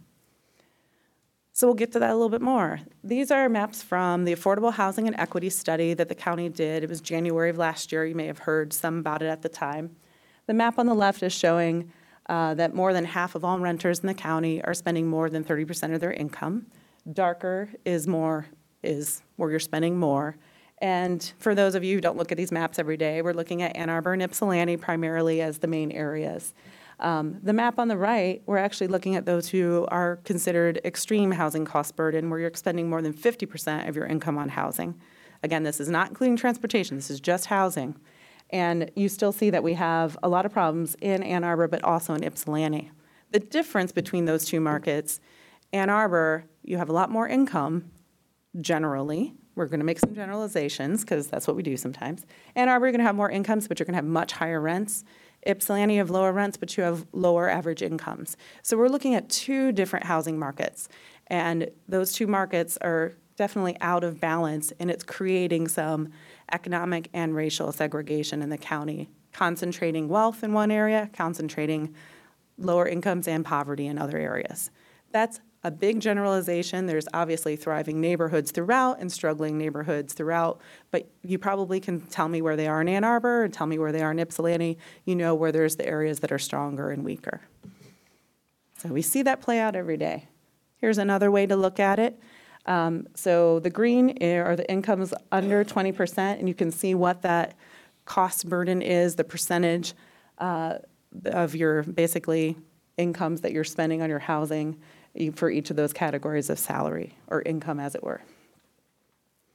So we'll get to that a little bit more. These are maps from the Affordable Housing and Equity Study that the county did. It was January of last year. You may have heard some about it at the time. The map on the left is showing uh, that more than half of all renters in the county are spending more than thirty percent of their income. Darker is more, is where you're spending more. And for those of you who don't look at these maps every day, we're looking at Ann Arbor and Ypsilanti primarily as the main areas. Um, the map on the right, we're actually looking at those who are considered extreme housing cost burden, where you're spending more than fifty percent of your income on housing. Again, this is not including transportation, this is just housing. And you still see that we have a lot of problems in Ann Arbor, but also in Ypsilanti. The difference between those two markets, Ann Arbor, you have a lot more income, generally. We're going to make some generalizations, because that's what we do sometimes. Ann Arbor, you're going to have more incomes, but you're going to have much higher rents. Ypsilanti, you have lower rents, but you have lower average incomes. So we're looking at two different housing markets, and those two markets are definitely out of balance, and it's creating some economic and racial segregation in the county, concentrating wealth in one area, concentrating lower incomes and poverty in other areas. That's a big generalization. There's obviously thriving neighborhoods throughout and struggling neighborhoods throughout, but you probably can tell me where they are in Ann Arbor and tell me where they are in Ypsilanti. You know where there's the areas that are stronger and weaker. So we see that play out every day. Here's another way to look at it. Um, so the green are the incomes under twenty percent, and you can see what that cost burden is, the percentage uh, of your basically incomes that you're spending on your housing for each of those categories of salary or income, as it were.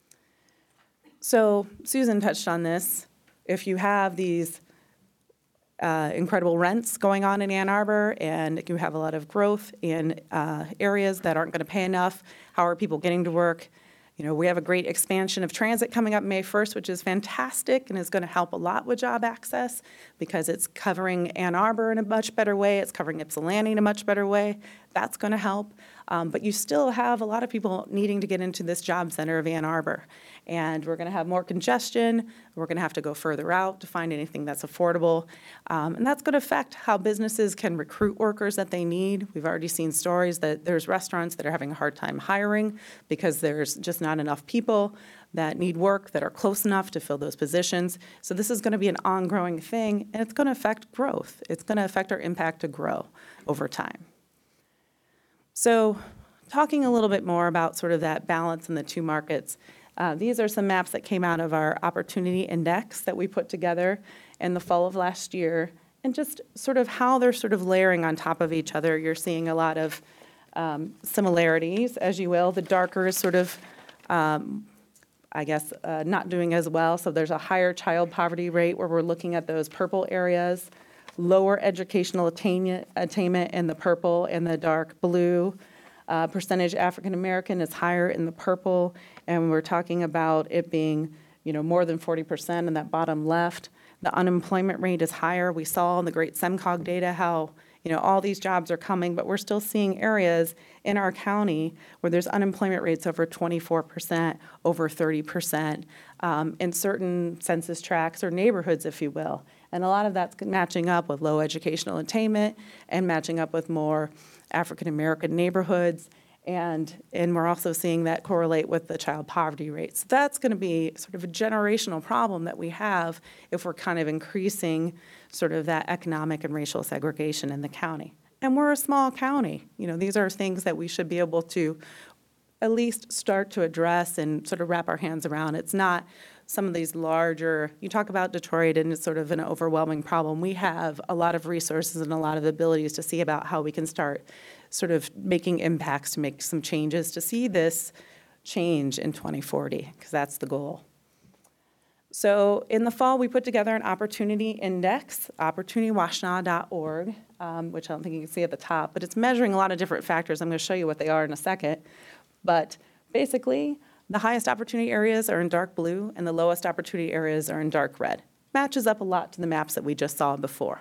So Susan touched on this. If you have these uh, incredible rents going on in Ann Arbor, and you have a lot of growth in uh, areas that aren't going to pay enough. How are people getting to work? You know, we have a great expansion of transit coming up May first, which is fantastic and is going to help a lot with job access because it's covering Ann Arbor in a much better way. It's covering Ypsilanti in a much better way. That's going to help. Um, but you still have a lot of people needing to get into this job center of Ann Arbor. And we're going to have more congestion. We're going to have to go further out to find anything that's affordable. Um, and that's going to affect how businesses can recruit workers that they need. We've already seen stories that there's restaurants that are having a hard time hiring because there's just not enough people that need work that are close enough to fill those positions. So this is going to be an ongoing thing, and it's going to affect growth. It's going to affect our impact to grow over time. So talking a little bit more about sort of that balance in the two markets, uh, these are some maps that came out of our Opportunity Index that we put together in the fall of last year, and just sort of how they're sort of layering on top of each other. You're seeing a lot of um, similarities, as you will. The darker is sort of, um, I guess, uh, not doing as well. So there's a higher child poverty rate where we're looking at those purple areas, lower educational attainment, attainment in the purple and the dark blue. Uh, percentage African American is higher in the purple, and we're talking about it being, you know, more than forty percent in that bottom left. The unemployment rate is higher. We saw in the Great SEMCOG data how, you know, all these jobs are coming, but we're still seeing areas in our county where there's unemployment rates over twenty-four percent, over thirty percent, um, in certain census tracts or neighborhoods, if you will. And a lot of that's matching up with low educational attainment and matching up with more African American neighborhoods. And, and we're also seeing that correlate with the child poverty rates. So that's going to be sort of a generational problem that we have if we're kind of increasing sort of that economic and racial segregation in the county. And we're a small county. You know, these are things that we should be able to at least start to address and sort of wrap our hands around. It's not some of these larger, you talk about Detroit and it's sort of an overwhelming problem. We have a lot of resources and a lot of abilities to see about how we can start sort of making impacts to make some changes to see this change in twenty forty, because that's the goal. So in the fall, we put together an opportunity index, opportunity washtenaw dot org, um, which I don't think you can see at the top, but it's measuring a lot of different factors. I'm going to show you what they are in a second. But basically, the highest opportunity areas are in dark blue, and the lowest opportunity areas are in dark red. Matches up a lot to the maps that we just saw before.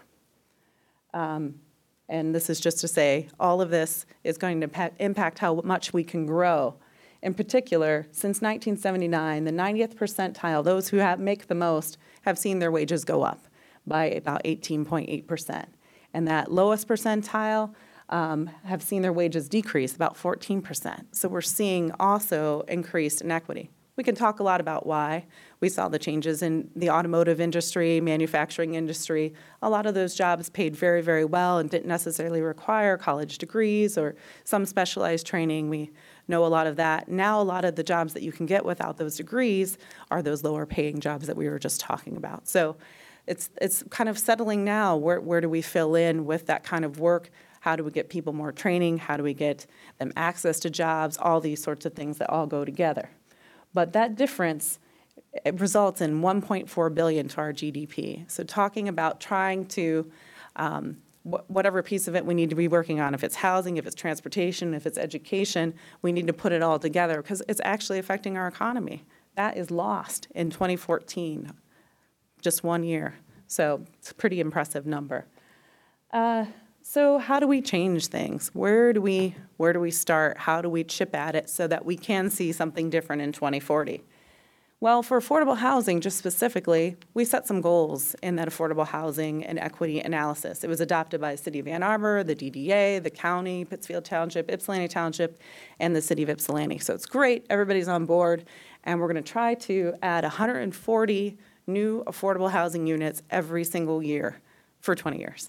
Um, and this is just to say, all of this is going to impact, impact how much we can grow. In particular, since nineteen seventy-nine, the ninetieth percentile, those who have, make the most, have seen their wages go up by about eighteen point eight percent. And that lowest percentile um, have seen their wages decrease about fourteen percent. So we're seeing also increased inequity. We can talk a lot about why. We saw the changes in the automotive industry, manufacturing industry. A lot of those jobs paid very, very well and didn't necessarily require college degrees or some specialized training. We know a lot of that. Now a lot of the jobs that you can get without those degrees are those lower paying jobs that we were just talking about. So it's it's kind of settling now. Where, where do we fill in with that kind of work? How do we get people more training? How do we get them access to jobs? All these sorts of things that all go together. But that difference, it results in one point four billion dollars to our G D P. So talking about trying to, um, wh- whatever piece of it we need to be working on, if it's housing, if it's transportation, if it's education, we need to put it all together because it's actually affecting our economy. That is lost in twenty fourteen, just one year. So it's a pretty impressive number. Uh, so how do we change things? Where do we where do we start? How do we chip at it so that we can see something different in twenty forty? Well, for affordable housing, just specifically, we set some goals in that affordable housing and equity analysis. It was adopted by the City of Ann Arbor, the D D A, the county, Pittsfield Township, Ypsilanti Township, and the City of Ypsilanti. So it's great, everybody's on board, and we're going to try to add one hundred forty new affordable housing units every single year for twenty years.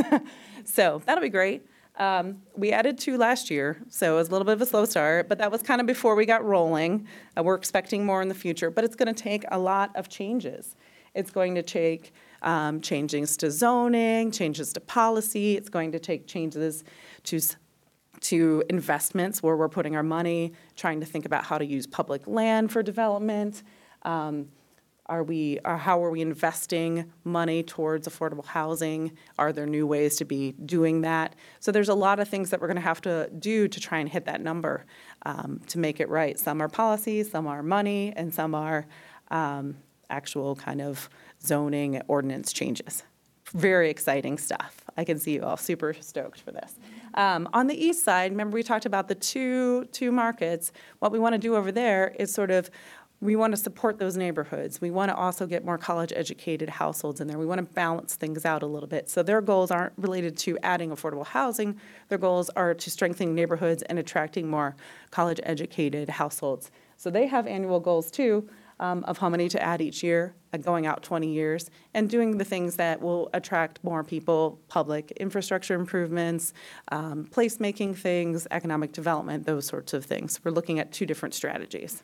So that'll be great. Um, we added two last year, so it was a little bit of a slow start, but that was kind of before we got rolling. Uh, we're expecting more in the future, but it's going to take a lot of changes. It's going to take um, changes to zoning, changes to policy. It's going to take changes to to investments where we're putting our money, trying to think about how to use public land for development. Um, Are we, uh, how are we investing money towards affordable housing? Are there new ways to be doing that? So there's a lot of things that we're going to have to do to try and hit that number um, to make it right. Some are policies, some are money, and some are um, actual kind of zoning ordinance changes. Very exciting stuff. I can see you all super stoked for this. Um, on the east side, remember we talked about the two, two markets. What we want to do over there is sort of, we want to support those neighborhoods. We want to also get more college-educated households in there. We want to balance things out a little bit. So their goals aren't related to adding affordable housing. Their goals are to strengthening neighborhoods and attracting more college-educated households. So they have annual goals, too, um, of how many to add each year, uh, going out twenty years, and doing the things that will attract more people, public infrastructure improvements, um, placemaking things, economic development, those sorts of things. We're looking at two different strategies.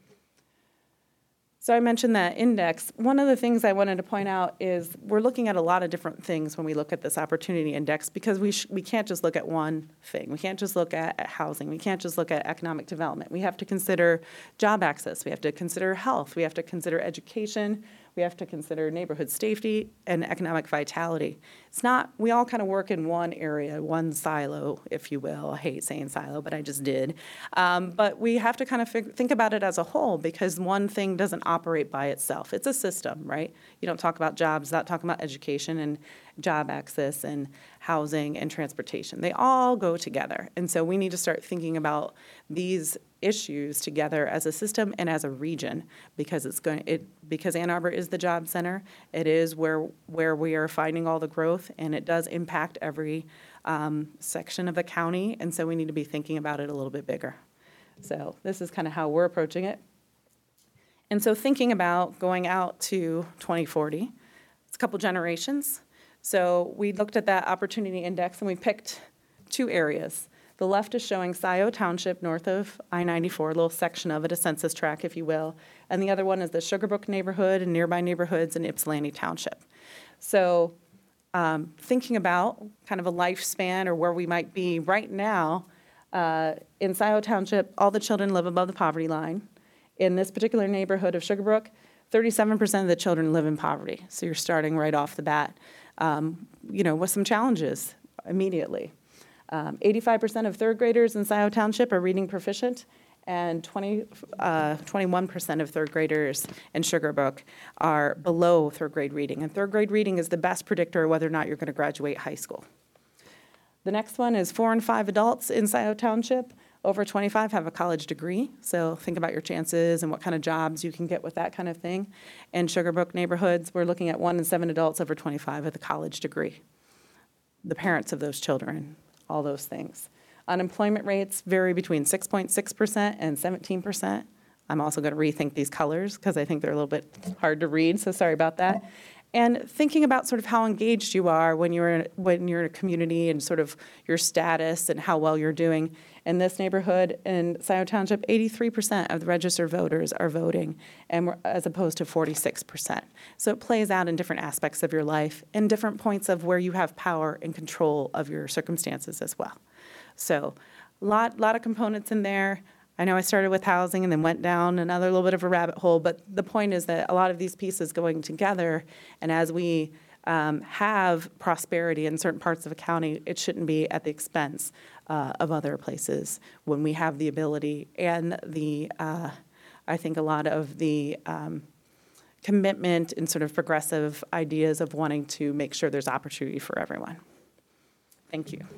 So I mentioned that index. One of the things I wanted to point out is we're looking at a lot of different things when we look at this opportunity index, because we, sh we can't just look at one thing. We can't just look at, at housing. We can't just look at economic development. We have to consider job access. We have to consider health. We have to consider education. We have to consider neighborhood safety and economic vitality. It's not, we all kind of work in one area, one silo, if you will. I hate saying silo, but I just did. Um, but we have to kind of fig- think about it as a whole, because one thing doesn't operate by itself. It's a system, right? You don't talk about jobs without talking about education and job access and housing and transportation. They all go together. And so we need to start thinking about these issues together as a system and as a region, because it's going it because Ann Arbor is the job center. It is where where we are finding all the growth, and it does impact every um, section of the county. And so we need to be thinking about it a little bit bigger. So this is kind of how we're approaching it. And so thinking about going out to twenty forty, it's a couple generations. So we looked at that opportunity index and we picked two areas. The left is showing Scioto Township north of I ninety-four, a little section of it, a census tract, if you will. And the other one is the Sugarbrook neighborhood and nearby neighborhoods in Ypsilanti Township. So um, thinking about kind of a lifespan or where we might be right now, uh, in Scioto Township, all the children live above the poverty line. In this particular neighborhood of Sugarbrook, thirty-seven percent of the children live in poverty. So you're starting right off the bat, um, you know, with some challenges immediately. Um, eighty-five percent of third graders in Scioto Township are reading proficient, and twenty, uh, twenty-one percent of third graders in Sugarbrook are below third grade reading. And third grade reading is the best predictor of whether or not you're going to graduate high school. The next one is four and five adults in Scioto Township over twenty-five have a college degree. So think about your chances and what kind of jobs you can get with that kind of thing. In Sugarbrook neighborhoods, we're looking at one in seven adults over twenty-five with a college degree. The parents of those children, all those things. Unemployment rates vary between six point six percent and seventeen percent. I'm also going to rethink these colors because I think they're a little bit hard to read, so sorry about that. And thinking about sort of how engaged you are when you're in, when you're in a community and sort of your status and how well you're doing. In this neighborhood in Scioto Township, eighty-three percent of the registered voters are voting, and we're, as opposed to forty-six percent. So it plays out in different aspects of your life and different points of where you have power and control of your circumstances as well. So a lot, lot of components in there. I know I started with housing and then went down another little bit of a rabbit hole, but the point is that a lot of these pieces going together, and as we um, have prosperity in certain parts of a county, it shouldn't be at the expense uh, of other places when we have the ability and the, uh, I think a lot of the um, commitment and sort of progressive ideas of wanting to make sure there's opportunity for everyone. Thank you.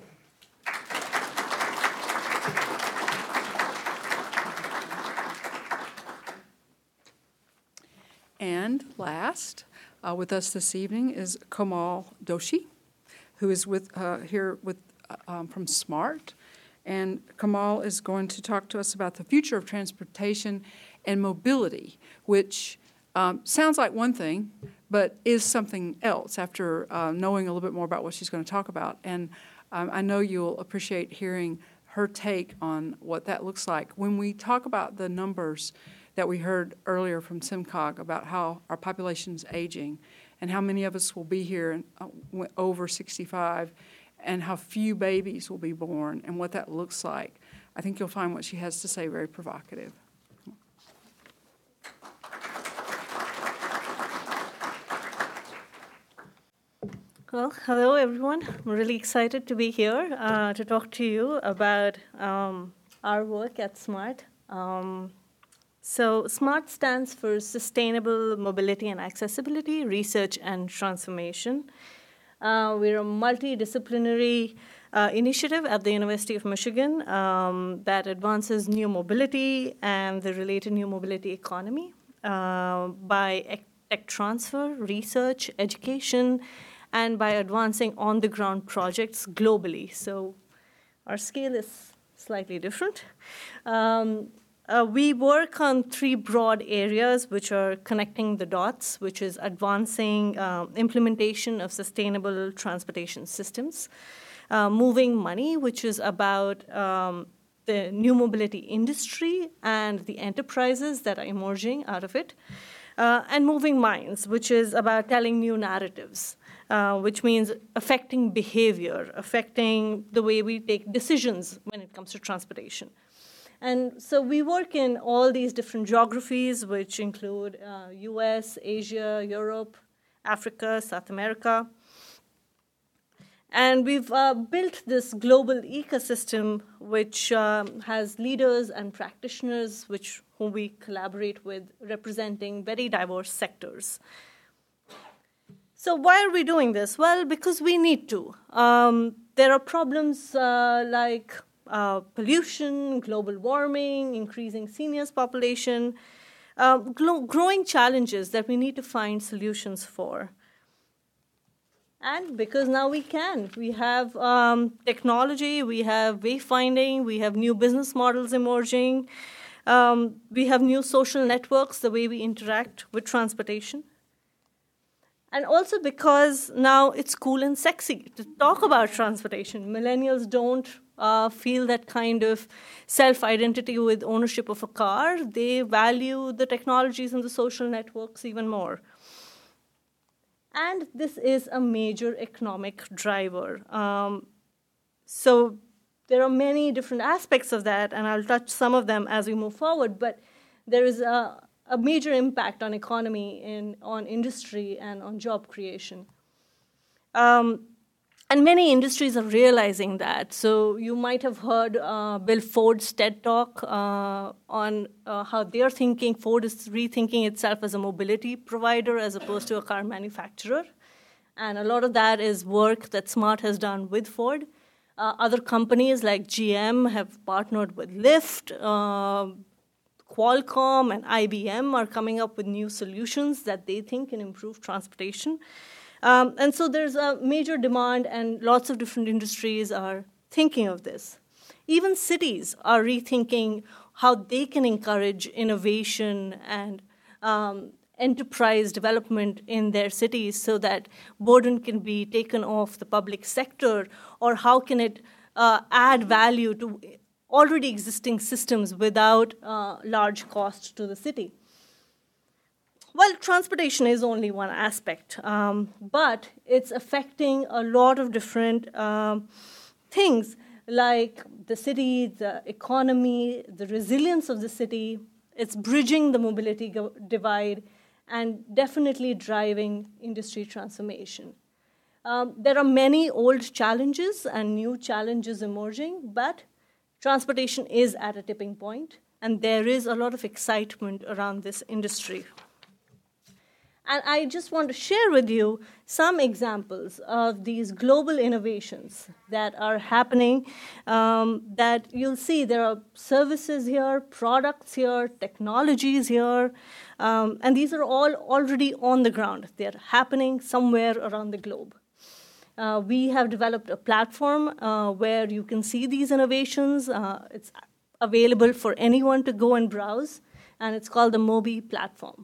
And last, uh, with us this evening is Kamal Doshi, who is with uh, here with uh, um, from SMART. And Kamal is going to talk to us about the future of transportation and mobility, which um, sounds like one thing, but is something else after uh, knowing a little bit more about what she's going to talk about. And um, I know you'll appreciate hearing her take on what that looks like. When we talk about the numbers that we heard earlier from SIMCOG about how our population's aging and how many of us will be here in, uh, over sixty-five and how few babies will be born and what that looks like, I think you'll find what she has to say very provocative. Well, hello everyone. I'm really excited to be here uh, to talk to you about um, our work at SMART. Um, so SMART stands for Sustainable Mobility and Accessibility Research and Transformation. Uh, we're a multidisciplinary uh, initiative at the University of Michigan um, that advances new mobility and the related new mobility economy uh, by tech transfer, research, education, and by advancing on-the-ground projects globally. So our scale is slightly different. Um, uh, we work on three broad areas, which are connecting the dots, which is advancing um, implementation of sustainable transportation systems, uh, moving money, which is about um, the new mobility industry and the enterprises that are emerging out of it, uh, and moving minds, which is about telling new narratives. Uh, which means affecting behavior, affecting the way we take decisions when it comes to transportation. And so we work in all these different geographies, which include uh, U S, Asia, Europe, Africa, South America. And we've uh, built this global ecosystem, which um, has leaders and practitioners, which whom we collaborate with, representing very diverse sectors. So why are we doing this? Well, because we need to. Um, there are problems uh, like uh, pollution, global warming, increasing seniors population, uh, glo- growing challenges that we need to find solutions for. And because now we can. We have um, technology, we have wayfinding, we have new business models emerging, um, we have new social networks, the way we interact with transportation. And also because now it's cool and sexy to talk about transportation. Millennials don't uh, feel that kind of self-identity with ownership of a car. They value the technologies and the social networks even more. And this is a major economic driver. Um, so there are many different aspects of that, and I'll touch some of them as we move forward. But there is a a major impact on economy, in, on industry, and on job creation. Um, and many industries are realizing that. So you might have heard uh, Bill Ford's TED Talk uh, on uh, how they're thinking, Ford is rethinking itself as a mobility provider as opposed to a car manufacturer. And a lot of that is work that SMART has done with Ford. Uh, other companies like G M have partnered with Lyft. Uh, Qualcomm and I B M are coming up with new solutions that they think can improve transportation. Um, and so there's a major demand, and lots of different industries are thinking of this. Even cities are rethinking how they can encourage innovation and um, enterprise development in their cities so that burden can be taken off the public sector, or how can it uh, add value to already existing systems without uh, large cost to the city. Well, transportation is only one aspect, um, but it's affecting a lot of different um, things, like the city, the economy, the resilience of the city. It's bridging the mobility go- divide and definitely driving industry transformation. Um, there are many old challenges and new challenges emerging, but transportation is at a tipping point, and there is a lot of excitement around this industry. And I just want to share with you some examples of these global innovations that are happening, um, that you'll see there are services here, products here, technologies here, um, and these are all already on the ground. They're happening somewhere around the globe. Uh, we have developed a platform uh, where you can see these innovations. Uh, it's available for anyone to go and browse, and it's called the Mobi platform.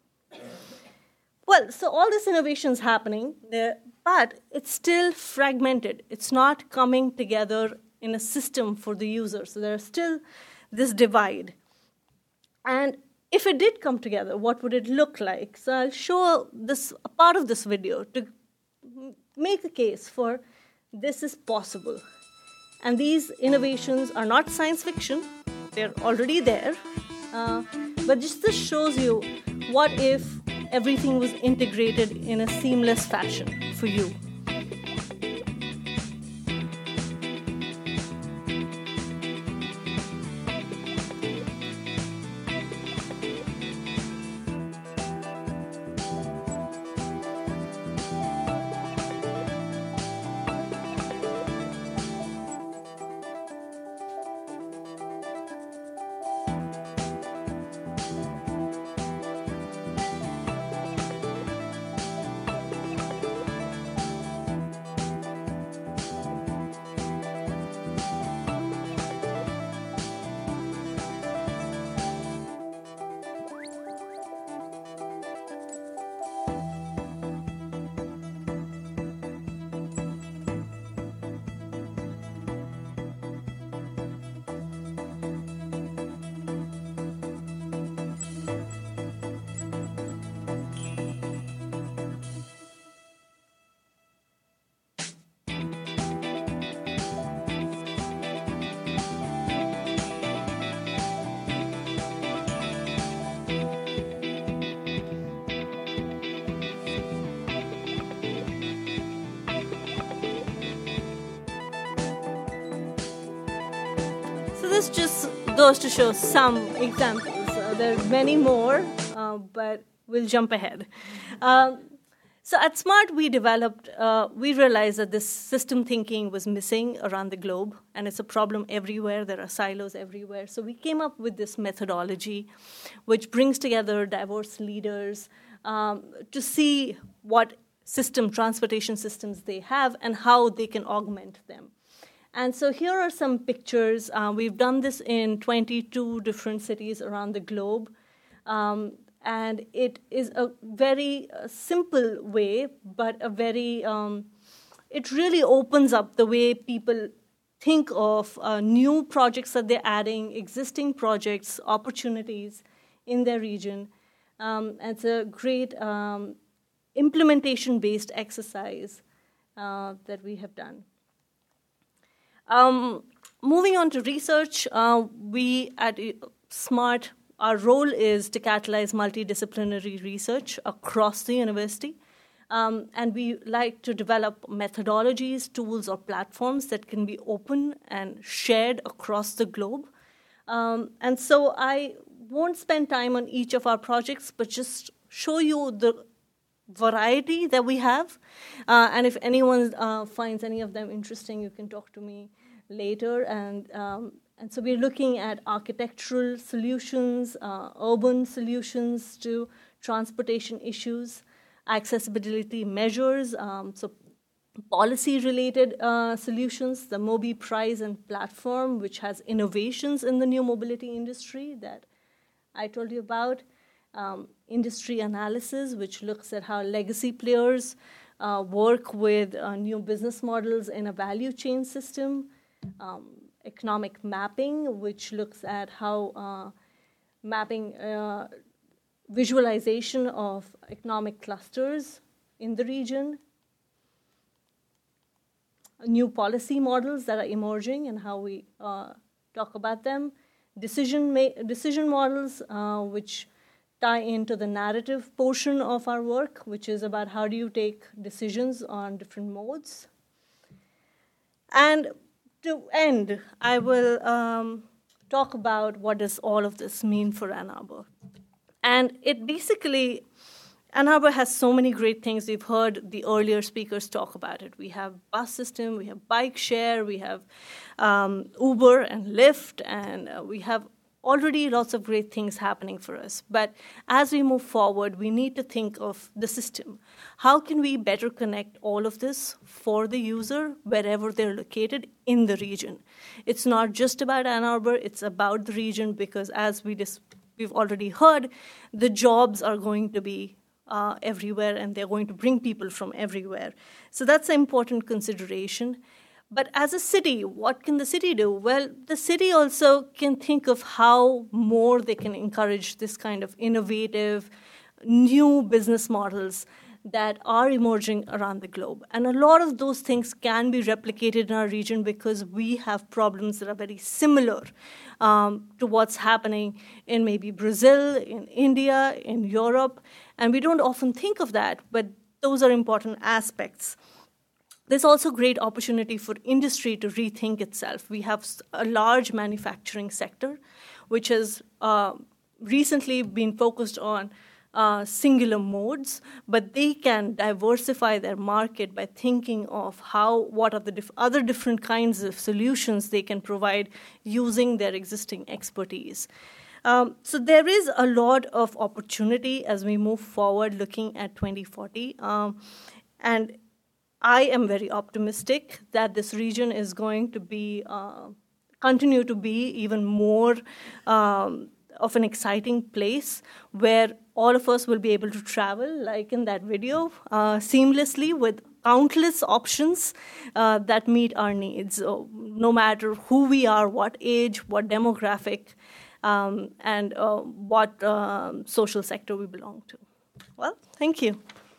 Well, so all this innovation is happening, there, but it's still fragmented. It's not coming together in a system for the user. So there's still this divide. And if it did come together, what would it look like? So I'll show this a part of this video to make a case for this is possible. And these innovations are not science fiction. They're already there. Uh, but just this shows you what if everything was integrated in a seamless fashion for you. this just goes to show some examples. Uh, there are many more, uh, but we'll jump ahead. Um, so at SMART, we developed, uh, we realized that this system thinking was missing around the globe, and it's a problem everywhere. There are silos everywhere. So we came up with this methodology, which brings together diverse leaders um, to see what system, transportation systems they have and how they can augment them. And so here are some pictures. Uh, we've done this in twenty-two different cities around the globe. Um, and it is a very uh, simple way, but a very, um, it really opens up the way people think of uh, new projects that they're adding, existing projects, opportunities in their region. Um, and it's a great um, implementation-based exercise uh, that we have done. Um, moving on to research, uh, we at SMART, our role is to catalyze multidisciplinary research across the university. Um, and we like to develop methodologies, tools, or platforms that can be open and shared across the globe. Um, and so I won't spend time on each of our projects, but just show you the variety that we have. Uh, and if anyone uh, finds any of them interesting, you can talk to me later. And, um, and so we're looking at architectural solutions, uh, urban solutions to transportation issues, accessibility measures, um, so policy-related uh, solutions, the Mobi Prize and platform, which has innovations in the new mobility industry that I told you about. Um, industry analysis, which looks at how legacy players uh, work with uh, new business models in a value chain system. Um, economic mapping, which looks at how uh, mapping uh, visualization of economic clusters in the region. New policy models that are emerging and how we uh, talk about them. Decision, ma- decision models, uh, which tie into the narrative portion of our work, which is about how do you take decisions on different modes. And to end, I will um, talk about what does all of this mean for Ann Arbor. And it basically, Ann Arbor has so many great things. We've heard the earlier speakers talk about it. We have bus system, we have bike share, we have um, Uber and Lyft, and uh, we have already lots of great things happening for us. But as we move forward, we need to think of the system. How can we better connect all of this for the user wherever they're located in the region? It's not just about Ann Arbor, it's about the region, because as we dis- we've already heard, the jobs are going to be uh, everywhere, and they're going to bring people from everywhere. So that's an important consideration. But as a city, what can the city do? Well, the city also can think of how more they can encourage this kind of innovative, new business models that are emerging around the globe. And a lot of those things can be replicated in our region because we have problems that are very similar um, to what's happening in maybe Brazil, in India, in Europe. And we don't often think of that, but those are important aspects. There's also great opportunity for industry to rethink itself. We have a large manufacturing sector, which has uh, recently been focused on uh, singular modes, but they can diversify their market by thinking of how, what are the diff- other different kinds of solutions they can provide using their existing expertise. Um, so there is a lot of opportunity as we move forward looking at twenty forty. Um, and I am very optimistic that this region is going to be, uh, continue to be even more um, of an exciting place where all of us will be able to travel, like in that video, uh, seamlessly with countless options uh, that meet our needs, so no matter who we are, what age, what demographic, um, and uh, what um, social sector we belong to. Well, thank you.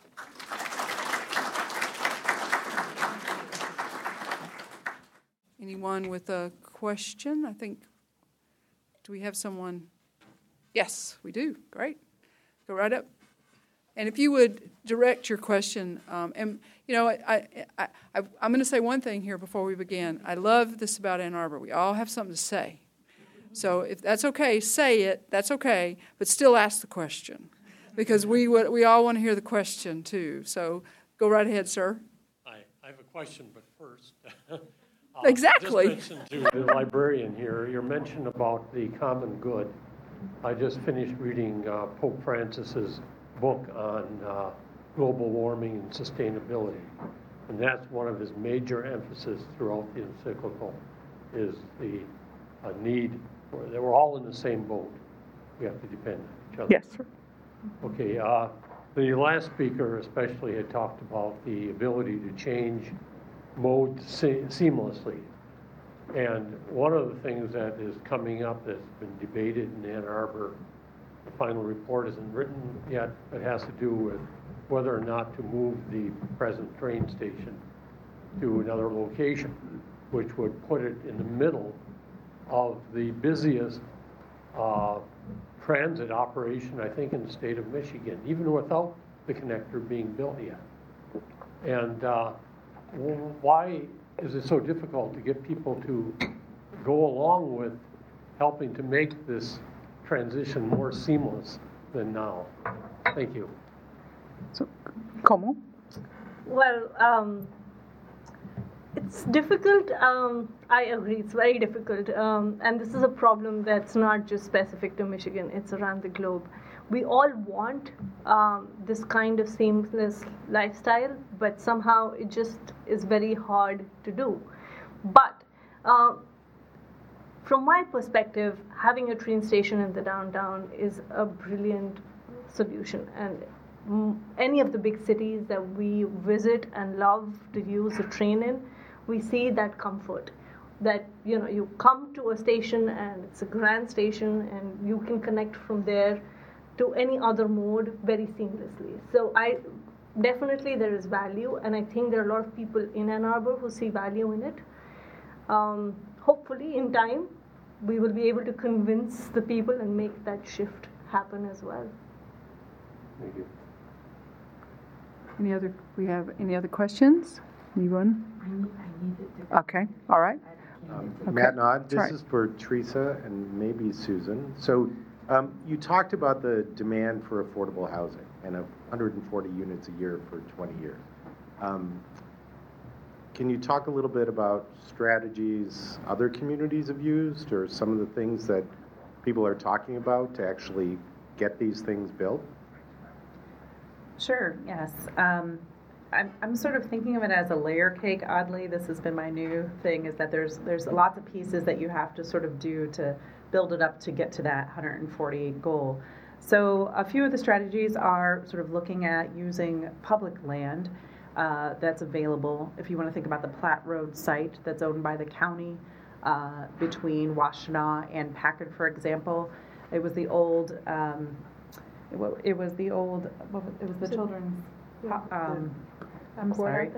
Anyone with a question? I think, do we have someone? Yes, we do. Great. Go right up. And if you would direct your question, um, and, you know, I, I, I, I'm going to say one thing here before we begin. I love this about Ann Arbor. We all have something to say. So if that's okay, say it, that's okay, but still ask the question. Because we would, we all want to hear the question too. So go right ahead, sir. Hi, I have a question, but first. uh, Exactly. Just mention to the librarian here, your mention about the common good. I just finished reading uh, Pope Francis's book on uh, global warming and sustainability. And that's one of his major emphasis throughout the encyclical, is the uh, need for, they were all in the same boat. We have to depend on each other. Yes, sir. Okay, uh, the last speaker especially had talked about the ability to change mode se- seamlessly. And one of the things that is coming up that's been debated in Ann Arbor, the final report isn't written yet, but has to do with whether or not to move the present train station to another location, which would put it in the middle of the busiest uh, transit operation, I think, in the state of Michigan, even without the connector being built yet. And uh, why is it so difficult to get people to go along with helping to make this transition more seamless than now? Thank you. So, ¿cómo? Well, um, it's difficult. Um, I agree, it's very difficult. Um, and this is a problem that's not just specific to Michigan, it's around the globe. We all want um, this kind of seamless lifestyle, but somehow it just is very hard to do. But uh, from my perspective, having a train station in the downtown is a brilliant solution. And mm, any of the big cities that we visit and love to use a train in, we see that comfort. That, you know, you come to a station and it's a grand station and you can connect from there to any other mode very seamlessly. So I definitely there is value, and I think there are a lot of people in Ann Arbor who see value in it. Um, hopefully in time we will be able to convince the people and make that shift happen as well. Thank you. Any other, we have any other questions? Anyone? Okay, all right. Um, Okay. Matt Nod, this Right. is for Teresa and maybe Susan. So um, you talked about the demand for affordable housing and one hundred forty units a year for twenty years. Um, can you talk a little bit about strategies other communities have used, or some of the things that people are talking about to actually get these things built? Sure, yes. Um, I'm, I'm sort of thinking of it as a layer cake, oddly. This has been my new thing, is that there's there's lots of pieces that you have to sort of do to build it up to get to that one hundred forty goal. So a few of the strategies are sort of looking at using public land uh, that's available. If you want to think about the Platte Road site that's owned by the county uh, between Washtenaw and Packard, for example. It was the old, um, it, wa- it was the old, what was, it was the children's, um, I'm sorry.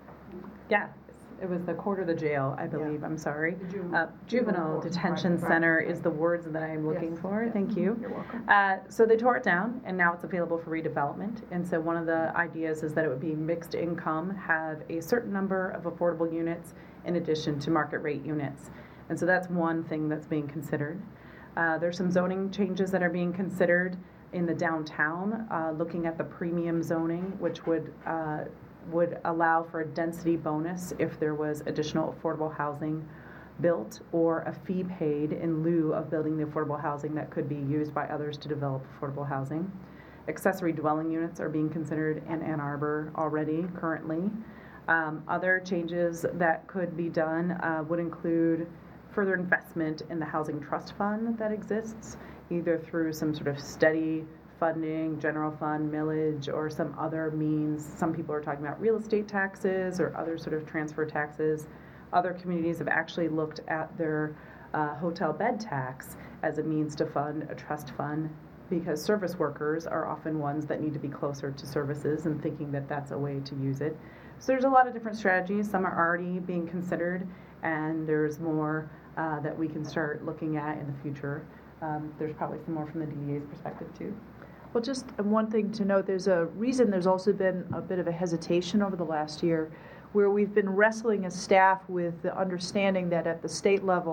Yeah, it was the court of the jail, I believe, I'm sorry. Uh, Juvenile Detention Center is the words that I'm looking for, thank you. You're welcome. Uh, so they tore it down, and now it's available for redevelopment. And so one of the ideas is that it would be mixed income, have a certain number of affordable units in addition to market rate units. And so that's one thing that's being considered. Uh, there's some zoning changes that are being considered in the downtown, uh, looking at the premium zoning, which would uh, would allow for a density bonus if there was additional affordable housing built, or a fee paid in lieu of building the affordable housing that could be used by others to develop affordable housing. Accessory dwelling units are being considered in Ann Arbor already, currently. Um, other changes that could be done uh, would include further investment in the housing trust fund that exists, either through some sort of steady funding, general fund, millage, or some other means. Some people are talking about real estate taxes or other sort of transfer taxes. Other communities have actually looked at their uh, hotel bed tax as a means to fund a trust fund, because service workers are often ones that need to be closer to services, and thinking that that's a way to use it. So there's a lot of different strategies. Some are already being considered, and there's more uh, that we can start looking at in the future. Um, there's probably some more from the D D A's perspective too. Well, just one thing to note, there's a reason there's also been a bit of a hesitation over the last year, where we've been wrestling as staff with the understanding that at the state level,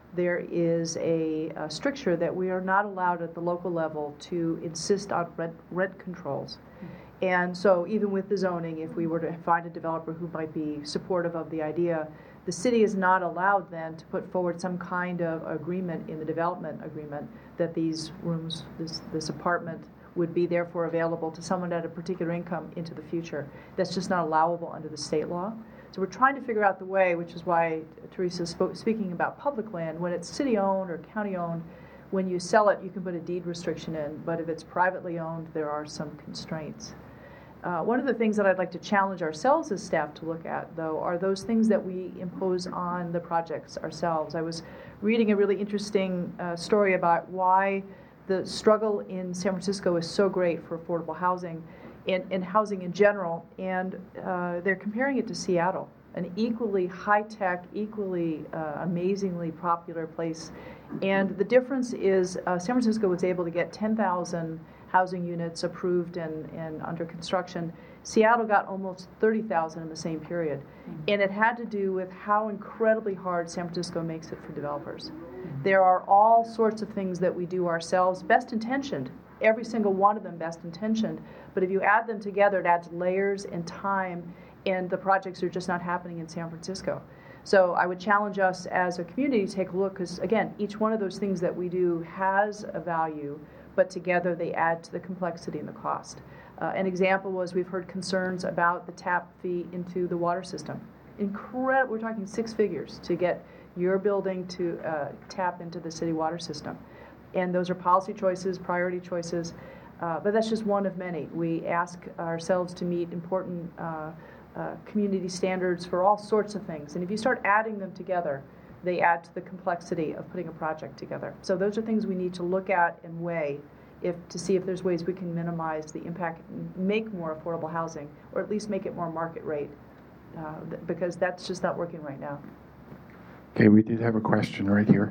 there is a, a stricture that we are not allowed at the local level to insist on rent, rent controls. And so even with the zoning, if we were to find a developer who might be supportive of the idea, the city is not allowed then to put forward some kind of agreement in the development agreement that these rooms, this, this apartment would be therefore available to someone at a particular income into the future. That's just not allowable under the state law. So we're trying to figure out the way, which is why Teresa spoke, speaking about public land, when it's city-owned or county-owned, when you sell it, you can put a deed restriction in, but if it's privately owned, there are some constraints. Uh, one of the things that I'd like to challenge ourselves as staff to look at, though, are those things that we impose on the projects ourselves. I was reading a really interesting uh, story about why the struggle in San Francisco is so great for affordable housing and, and housing in general, and uh, they're comparing it to Seattle, an equally high-tech, equally uh, amazingly popular place. And the difference is uh, San Francisco was able to get ten thousand housing units approved and, and under construction. Seattle got almost thirty thousand in the same period. Mm-hmm. And it had to do with how incredibly hard San Francisco makes it for developers. Mm-hmm. There are all sorts of things that we do ourselves, best intentioned, every single one of them best intentioned, but if you add them together, it adds layers and time, and the projects are just not happening in San Francisco. So I would challenge us as a community to take a look, because again, each one of those things that we do has a value, but together they add to the complexity and the cost. Uh, an example was we've heard concerns about the tap fee into the water system. Incredible, we're talking six figures to get your building to uh, tap into the city water system. And those are policy choices, priority choices, uh, but that's just one of many. We ask ourselves to meet important uh, uh, community standards for all sorts of things. And if you start adding them together, they add to the complexity of putting a project together. So those are things we need to look at and weigh if, to see if there's ways we can minimize the impact, make more affordable housing, or at least make it more market rate, uh, th- because that's just not working right now. Okay, we did have a question right here.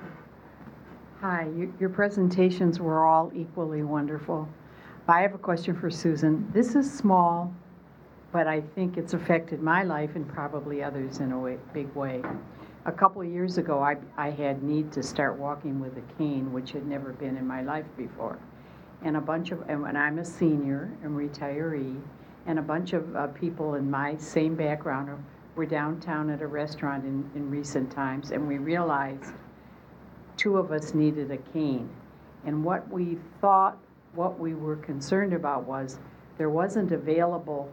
Hi, you, your presentations were all equally wonderful. I have a question for Susan. This is small, but I think it's affected my life and probably others in a way, big way. A couple of years ago, I, I had need to start walking with a cane, which had never been in my life before. And a bunch of, and when I'm a senior and retiree, and a bunch of uh, people in my same background were downtown at a restaurant in, in recent times, and we realized two of us needed a cane. And what we thought, what we were concerned about was there wasn't available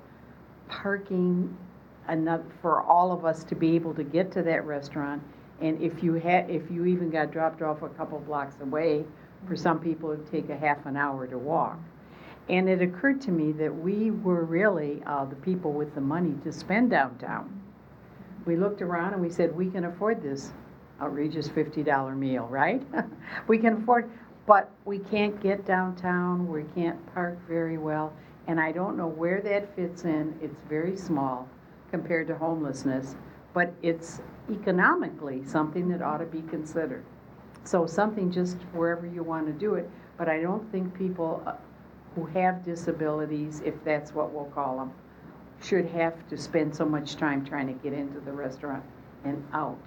parking enough for all of us to be able to get to that restaurant. And if you had, if you even got dropped off a couple blocks away, for some people it would take a half an hour to walk. And it occurred to me that we were really uh, the people with the money to spend downtown. We looked around and we said, we can afford this outrageous fifty dollar meal, right? We can afford, but we can't get downtown, we can't park very well, and I don't know where that fits in. It's very small compared to homelessness, but it's economically something that ought to be considered. So something just wherever you want to do it, but I don't think people uh, who have disabilities, if that's what we'll call them, should have to spend so much time trying to get into the restaurant and out.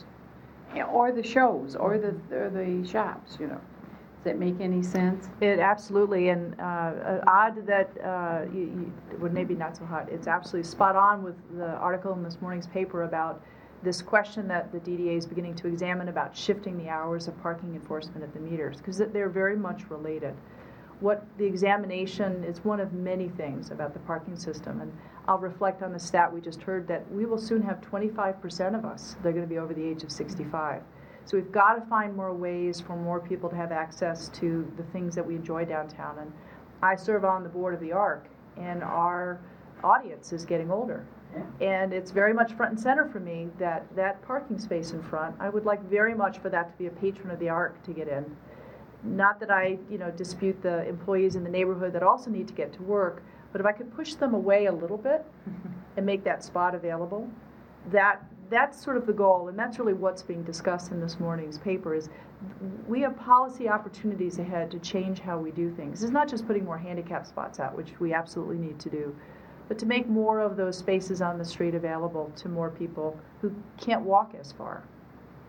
Or the shows, or the, or the shops, you know. Does that make any sense? It absolutely, and uh, odd that, uh, you, you, well, maybe not so hot, it's absolutely spot on with the article in this morning's paper about this question that the D D A is beginning to examine about shifting the hours of parking enforcement at the meters, because they're very much related. What the examination is one of many things about the parking system, and I'll reflect on the stat we just heard that we will soon have twenty-five percent of us that are going to be over the age of sixty-five. So we've got to find more ways for more people to have access to the things that we enjoy downtown. And I serve on the board of the ARC, and our audience is getting older. And it's very much front and center for me that that parking space in front, I would like very much for that to be a patron of the ARC to get in. Not that I, you know, dispute the employees in the neighborhood that also need to get to work, but if I could push them away a little bit and make that spot available, that that's sort of the goal, and that's really what's being discussed in this morning's paper. Is we have policy opportunities ahead to change how we do things. It's not just putting more handicap spots out, which we absolutely need to do, but to make more of those spaces on the street available to more people who can't walk as far.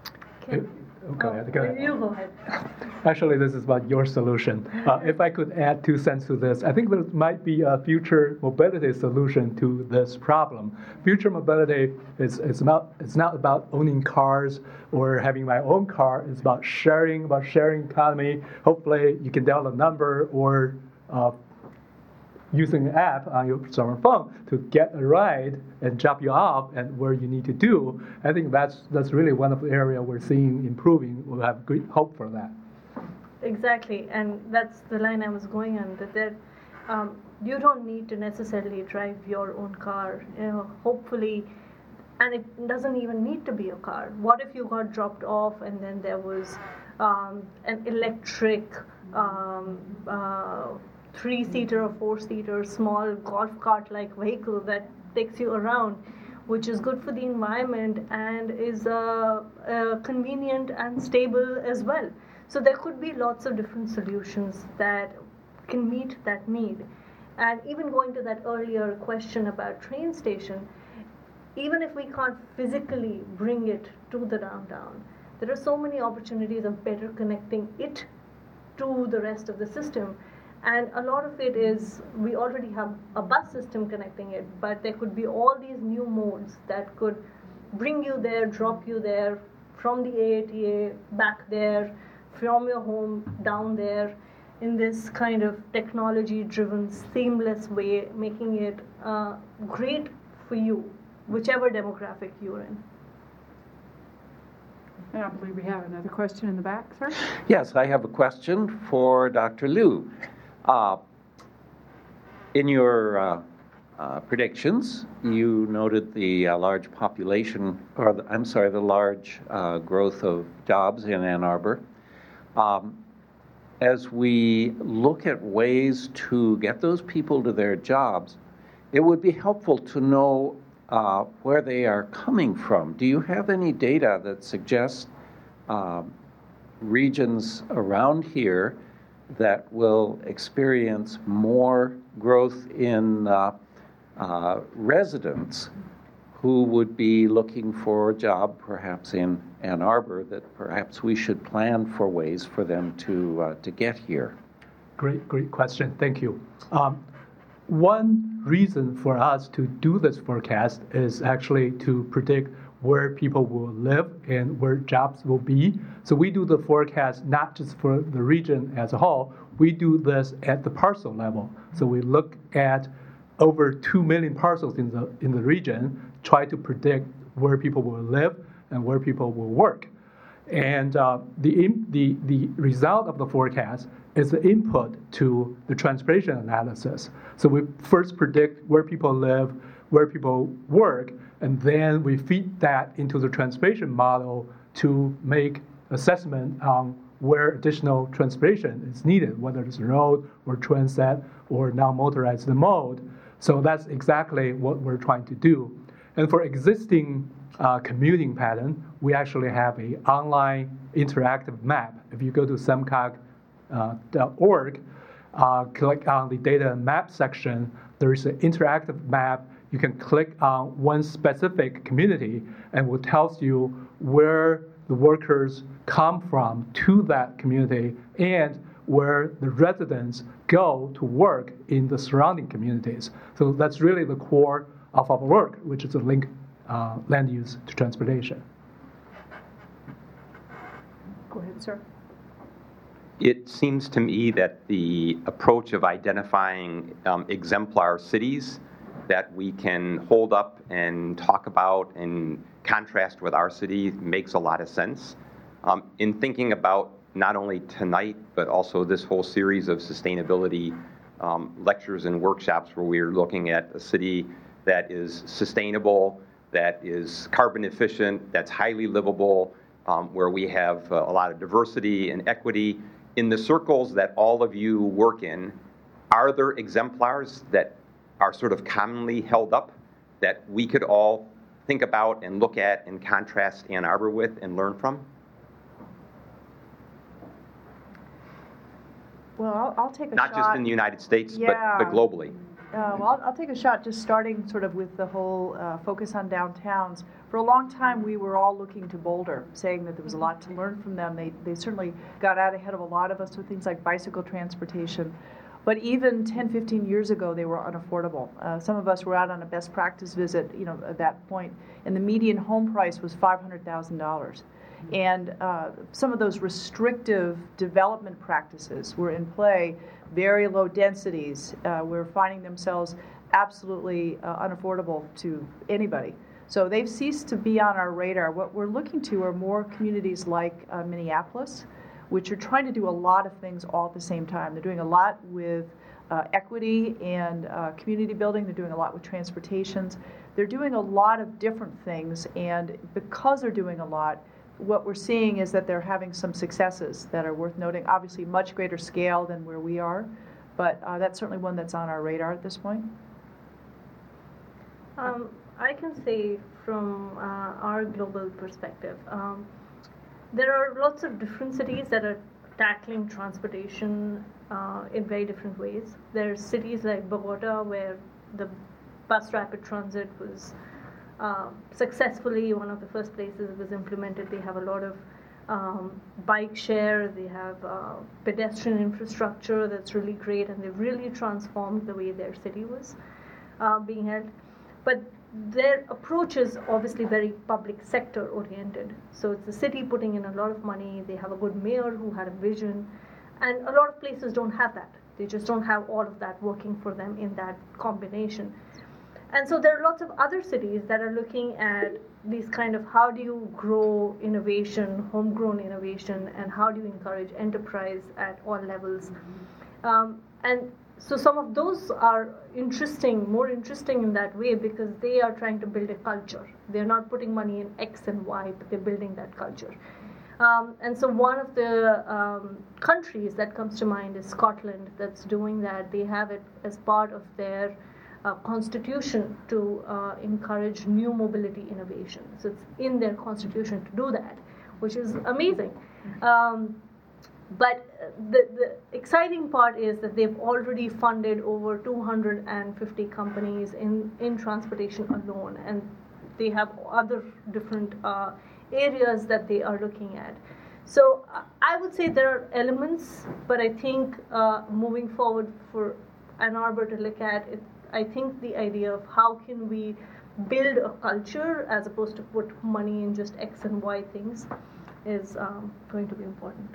Okay, go ahead. You go ahead. Actually, this is about your solution. Uh, if I could add two cents to this, I think there might be a future mobility solution to this problem. Future mobility is it's not it's not about owning cars or having my own car. It's about sharing, about sharing economy. Hopefully, you can dial a number or uh, using an app on your smartphone to get a ride and drop you off at where you need to do. I think that's that's really one of the areas we're seeing improving. We'll have great hope for that. Exactly, and that's the line I was going on, that there, um, you don't need to necessarily drive your own car, you know, hopefully, and it doesn't even need to be a car. What if you got dropped off and then there was um, an electric um, uh, three-seater or four-seater small golf cart-like vehicle that takes you around, which is good for the environment and is uh, uh, convenient and stable as well. So there could be lots of different solutions that can meet that need. And even going to that earlier question about train station, even if we can't physically bring it to the downtown, there are so many opportunities of better connecting it to the rest of the system. And a lot of it is, we already have a bus system connecting it, but there could be all these new modes that could bring you there, drop you there, from the A A T A, back there, from your home, down there, in this kind of technology-driven, seamless way, making it uh, great for you, whichever demographic you're in. And I believe we have another question in the back, sir. Yes, I have a question for Doctor Liu. Uh, in your uh, uh, predictions, you noted the uh, large population, or the, I'm sorry, the large uh, growth of jobs in Ann Arbor. Um, as we look at ways to get those people to their jobs, it would be helpful to know uh, where they are coming from. Do you have any data that suggests uh, regions around here that will experience more growth in uh, uh, residents who would be looking for a job, perhaps in Ann Arbor, that perhaps we should plan for ways for them to uh, to get here? Great, great question. Thank you. Um, one reason for us to do this forecast is actually to predict where people will live and where jobs will be. So we do the forecast not just for the region as a whole, we do this at the parcel level. So we look at over two million parcels in the in the region, try to predict where people will live and where people will work. And uh, the, the, the result of the forecast is the input to the transportation analysis. So we first predict where people live, where people work, and then we feed that into the transportation model to make assessment on where additional transportation is needed, whether it's road or transit or non-motorized mode. So that's exactly what we're trying to do. And for existing uh, commuting pattern, we actually have an online interactive map. If you go to semcog dot org, uh, click on the data and map section, there is an interactive map. You can click on one specific community and it will tell you where the workers come from to that community and where the residents go to work in the surrounding communities. So that's really the core of our work, which is to link uh, land use to transportation. Go ahead, sir. It seems to me that the approach of identifying um, exemplar cities that we can hold up and talk about and contrast with our city makes a lot of sense. Um, in thinking about not only tonight, but also this whole series of sustainability um, lectures and workshops where we're looking at a city that is sustainable, that is carbon efficient, that's highly livable, um, where we have uh, a lot of diversity and equity. In the circles that all of you work in, are there exemplars that are sort of commonly held up that we could all think about and look at and contrast Ann Arbor with and learn from? Well, I'll, I'll take a Not shot. just in the United States, Yeah. but, but globally. Uh, well, I'll, I'll take a shot just starting sort of with the whole uh, focus on downtowns. For a long time, we were all looking to Boulder, saying that there was a lot to learn from them. They, they certainly got out ahead of a lot of us with things like bicycle transportation. But even ten, fifteen years ago, they were unaffordable. Uh, some of us were out on a best practice visit, you know, at that point, and the median home price was five hundred thousand dollars. And uh, some of those restrictive development practices were in play, very low densities, uh, were finding themselves absolutely uh, unaffordable to anybody. So they've ceased to be on our radar. What we're looking to are more communities like uh, Minneapolis, which are trying to do a lot of things all at the same time. They're doing a lot with uh, equity and uh, community building. They're doing a lot with transportations. They're doing a lot of different things, and because they're doing a lot, what we're seeing is that they're having some successes that are worth noting. Obviously, much greater scale than where we are, but uh, that's certainly one that's on our radar at this point. Um, I can say from uh, our global perspective, um, there are lots of different cities that are tackling transportation uh, in very different ways. There are cities like Bogota where the bus rapid transit was uh, successfully one of the first places it was implemented. They have a lot of um, bike share, they have uh, pedestrian infrastructure that's really great, and they've really transformed the way their city was uh, being held. But their approach is obviously very public sector oriented. So it's the city putting in a lot of money. They have a good mayor who had a vision, and a lot of places don't have that. They just don't have all of that working for them in that combination. And so there are lots of other cities that are looking at these kind of how do you grow innovation, homegrown innovation, and how do you encourage enterprise at all levels. Um, and So some of those are interesting, more interesting in that way because they are trying to build a culture. They're not putting money in X and Y, but they're building that culture. Um, and so one of the um, countries that comes to mind is Scotland that's doing that. They have it as part of their uh, constitution to uh, encourage new mobility innovation. So it's in their constitution to do that, which is amazing. Um, But the, the exciting part is that they've already funded over two hundred fifty companies in, in transportation alone, and they have other different uh, areas that they are looking at. So uh, I would say there are elements, but I think uh, moving forward for Ann Arbor to look at it, I think the idea of how can we build a culture as opposed to put money in just X and Y things is um, going to be important.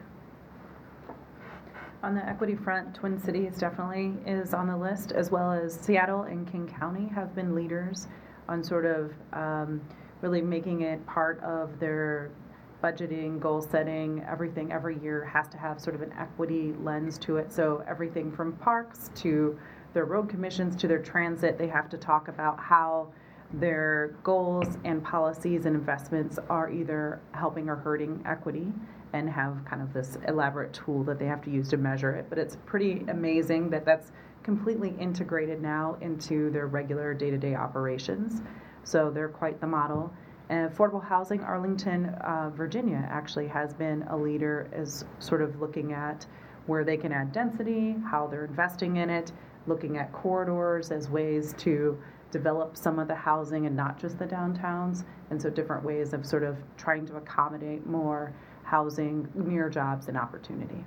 On the equity front, Twin Cities definitely is on the list, as well as Seattle and King County have been leaders on sort of um, really making it part of their budgeting, goal setting. Everything every year has to have sort of an equity lens to it. So everything from parks to their road commissions to their transit, they have to talk about how their goals and policies and investments are either helping or hurting equity, and have kind of this elaborate tool that they have to use to measure it. But it's pretty amazing that that's completely integrated now into their regular day-to-day operations. So they're quite the model. And affordable housing, Arlington, uh, Virginia actually has been a leader as sort of looking at where they can add density, how they're investing in it, looking at corridors as ways to develop some of the housing and not just the downtowns. And so different ways of sort of trying to accommodate more housing near jobs and opportunity.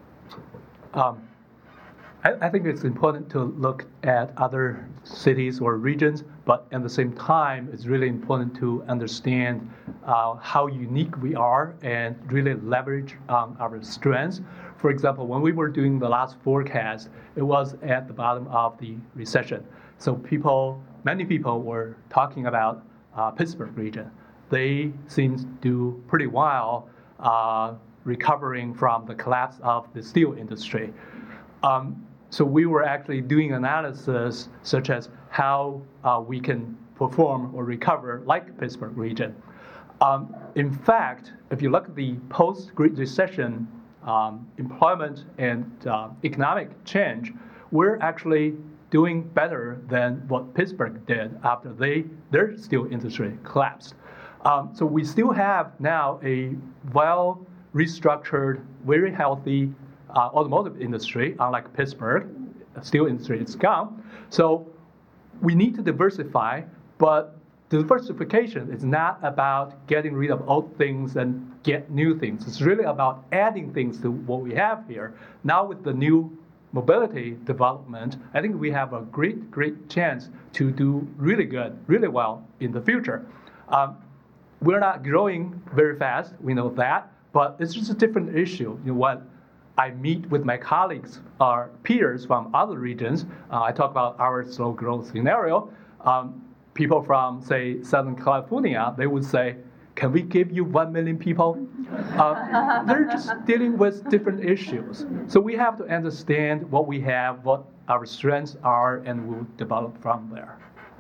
Um, I, I think it's important to look at other cities or regions, but at the same time, it's really important to understand uh, how unique we are and really leverage um, our strengths. For example, when we were doing the last forecast, it was at the bottom of the recession. So people, many people were talking about uh, Pittsburgh region. They seem to do pretty well Uh, recovering from the collapse of the steel industry. Um, so we were actually doing analysis such as how uh, we can perform or recover like Pittsburgh region. Um, in fact, if you look at the post-Great Recession um, employment and uh, economic change, we're actually doing better than what Pittsburgh did after they their steel industry collapsed. Um, so we still have now a well-restructured, very healthy uh, automotive industry, unlike Pittsburgh. steel industry is gone. So we need to diversify, but diversification is not about getting rid of old things and get new things. It's really about adding things to what we have here. Now with the new mobility development, I think we have a great, great chance to do really good, really well in the future. Um, we're not growing very fast, we know that, but it's just a different issue. You know, what I meet with my colleagues or peers from other regions, uh, I talk about our slow growth scenario. Um, people from, say, Southern California, they would say, can we give you one million people? Uh, they're just dealing with different issues. So we have to understand what we have, what our strengths are, and we'll develop from there.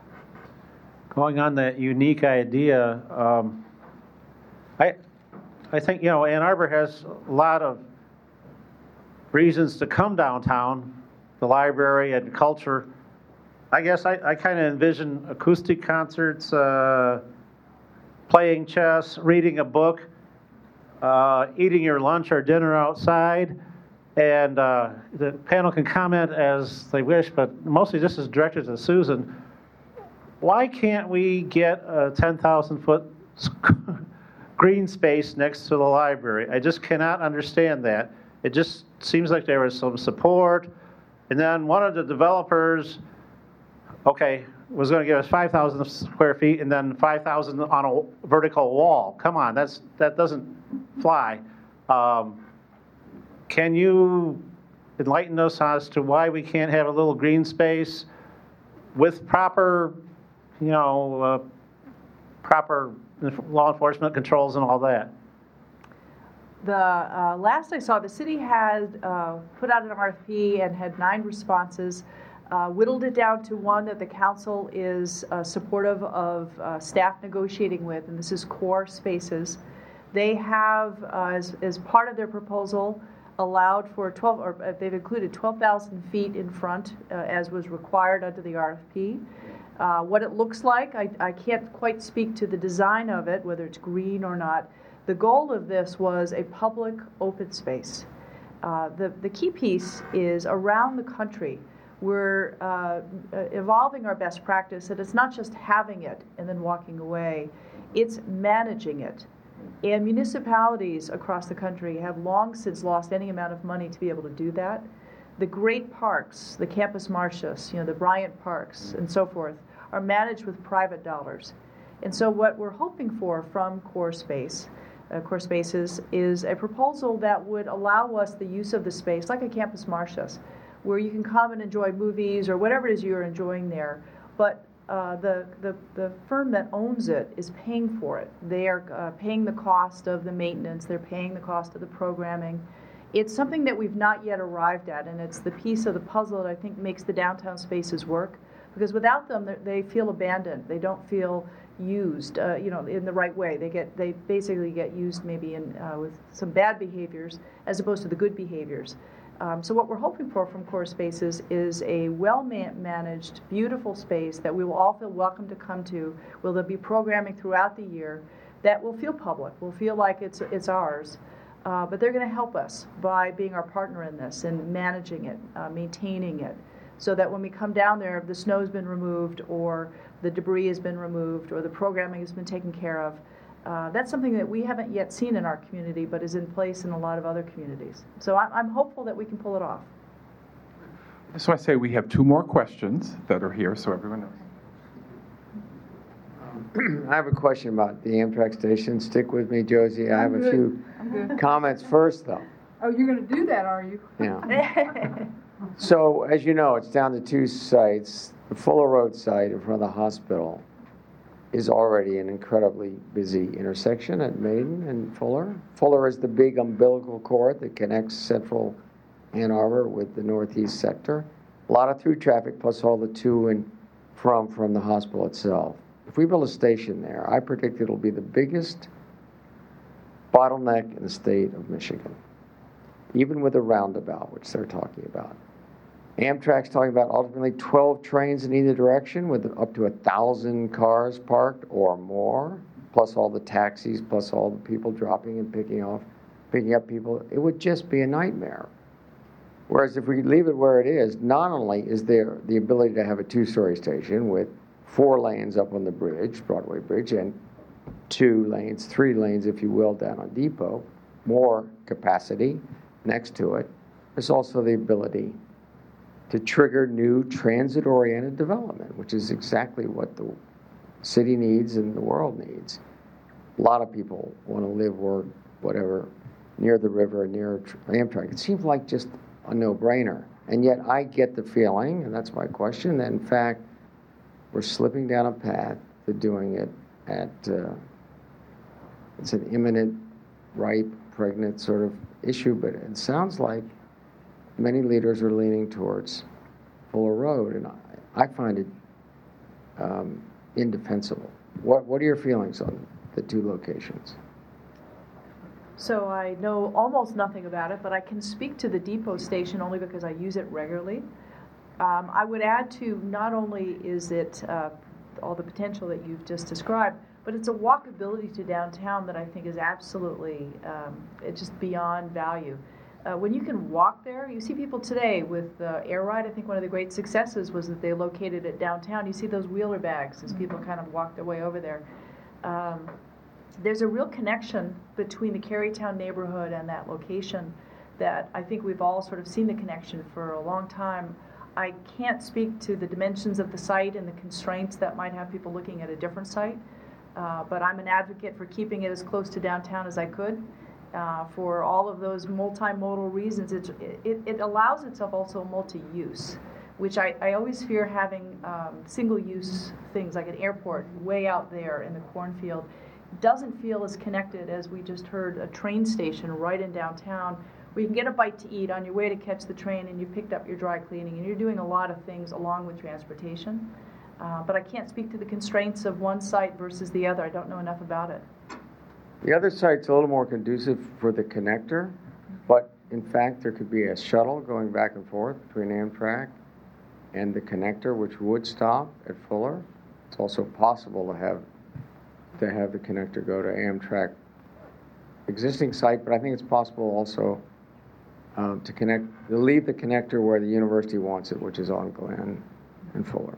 Going on that unique idea, um, I, I think, you know, Ann Arbor has a lot of reasons to come downtown, the library and culture. I guess I, I kind of envision acoustic concerts, uh, playing chess, reading a book, uh, eating your lunch or dinner outside, and uh, the panel can comment as they wish, but mostly this is directed to Susan. Why can't we get a ten thousand foot green space next to the library? I just cannot understand that. It just seems like there was some support, and then one of the developers, okay, was going to give us five thousand square feet and then five thousand on a vertical wall. Come on, that's that doesn't fly. Um, can you enlighten us as to why we can't have a little green space with proper, you know, uh, proper law enforcement controls and all that? The uh, last I saw, the city had uh, put out an R F P and had nine responses. Uh, whittled it down to one that the council is uh, supportive of uh, staff negotiating with, and this is Core Spaces. They have, uh, as, as part of their proposal, allowed for twelve, or uh, they've included twelve thousand feet in front, uh, as was required under the R F P. Uh, what it looks like, I, I can't quite speak to the design of it, whether it's green or not. The goal of this was a public open space. Uh, the, the key piece is around the country, we're uh, evolving our best practice, and it's not just having it and then walking away, it's managing it. And municipalities across the country have long since lost any amount of money to be able to do that. The great parks, the Campus Martius, you know, the Bryant Parks and so forth, are managed with private dollars. And so what we're hoping for from Core Space, uh, Core Spaces, is a proposal that would allow us the use of the space, like a Campus Martius, where you can come and enjoy movies or whatever it is you're enjoying there, but uh, the, the, the firm that owns it is paying for it. They are uh, paying the cost of the maintenance, they're paying the cost of the programming. It's something that we've not yet arrived at, and it's the piece of the puzzle that I think makes the downtown spaces work, because without them, they feel abandoned. They don't feel used, uh, you know, in the right way. They get, they basically get used maybe in uh, with some bad behaviors as opposed to the good behaviors. Um, so what we're hoping for from Core Spaces is a well-managed, beautiful space that we will all feel welcome to come to, where there'll be programming throughout the year that will feel public, will feel like it's, it's ours. Uh, but they're going to help us by being our partner in this and managing it, uh, maintaining it, so that when we come down there, if the snow's been removed or the debris has been removed or the programming has been taken care of, Uh, that's something that we haven't yet seen in our community, but is in place in a lot of other communities. So I'm, I'm hopeful that we can pull it off. So I say we have two more questions that are here, so everyone knows. Um, I have a question about the Amtrak station. Stick with me, Josie. I have I'm a good. few I'm good. comments first, though. Oh, you're going to do that, are you? Yeah. So, as you know, it's down to two sites. The Fuller Road site in front of the hospital is already an incredibly busy intersection at Maiden and Fuller. Fuller is the big umbilical cord that connects central Ann Arbor with the northeast sector. A lot of through traffic, plus all the to and from from the hospital itself. If we build a station there, I predict it'll be the biggest bottleneck in the state of Michigan, even with a roundabout, which they're talking about. Amtrak's talking about ultimately twelve trains in either direction with up to a thousand cars parked or more, plus all the taxis, plus all the people dropping and picking off, picking up people. It would just be a nightmare. Whereas if we leave it where it is, not only is there the ability to have a two-story station with four lanes up on the bridge, Broadway Bridge, and two lanes, three lanes, if you will, down on Depot, more capacity next to it, there's also the ability to trigger new transit-oriented development, which is exactly what the city needs and the world needs. A lot of people want to live, work, whatever, near the river, near Amtrak. It seems like just a no-brainer. And yet I get the feeling, and that's my question, that in fact we're slipping down a path to doing it at, uh, it's an imminent, ripe, pregnant sort of issue, but it sounds like many leaders are leaning towards Fuller Road, and I, I find it um, indefensible. What, what are your feelings on the two locations? So I know almost nothing about it, but I can speak to the Depot station only because I use it regularly. Um, I would add to, not only is it uh, all the potential that you've just described, but it's a walkability to downtown that I think is absolutely um, it's just beyond value. Uh, when you can walk there, you see people today with uh, Air Ride. I think one of the great successes was that they located it downtown. You see those wheeler bags as people kind of walk their way over there. Um, there's a real connection between the Carytown neighborhood and that location that I think we've all sort of seen the connection for a long time. I can't speak to the dimensions of the site and the constraints that might have people looking at a different site, uh, but I'm an advocate for keeping it as close to downtown as I could. Uh, for all of those multimodal reasons, it, it, it allows itself also multi-use, which I, I always fear having um, single-use things like an airport way out there in the cornfield. Doesn't feel as connected as we just heard a train station right in downtown where you can get a bite to eat on your way to catch the train and you picked up your dry cleaning and you're doing a lot of things along with transportation. Uh, but I can't speak to the constraints of one site versus the other. I don't know enough about it. The other site's a little more conducive for the connector, but in fact there could be a shuttle going back and forth between Amtrak and the connector, which would stop at Fuller. It's also possible to have to have the connector go to Amtrak existing site, but I think it's possible also um, to connect, to leave the connector where the university wants it, which is on Glen and Fuller.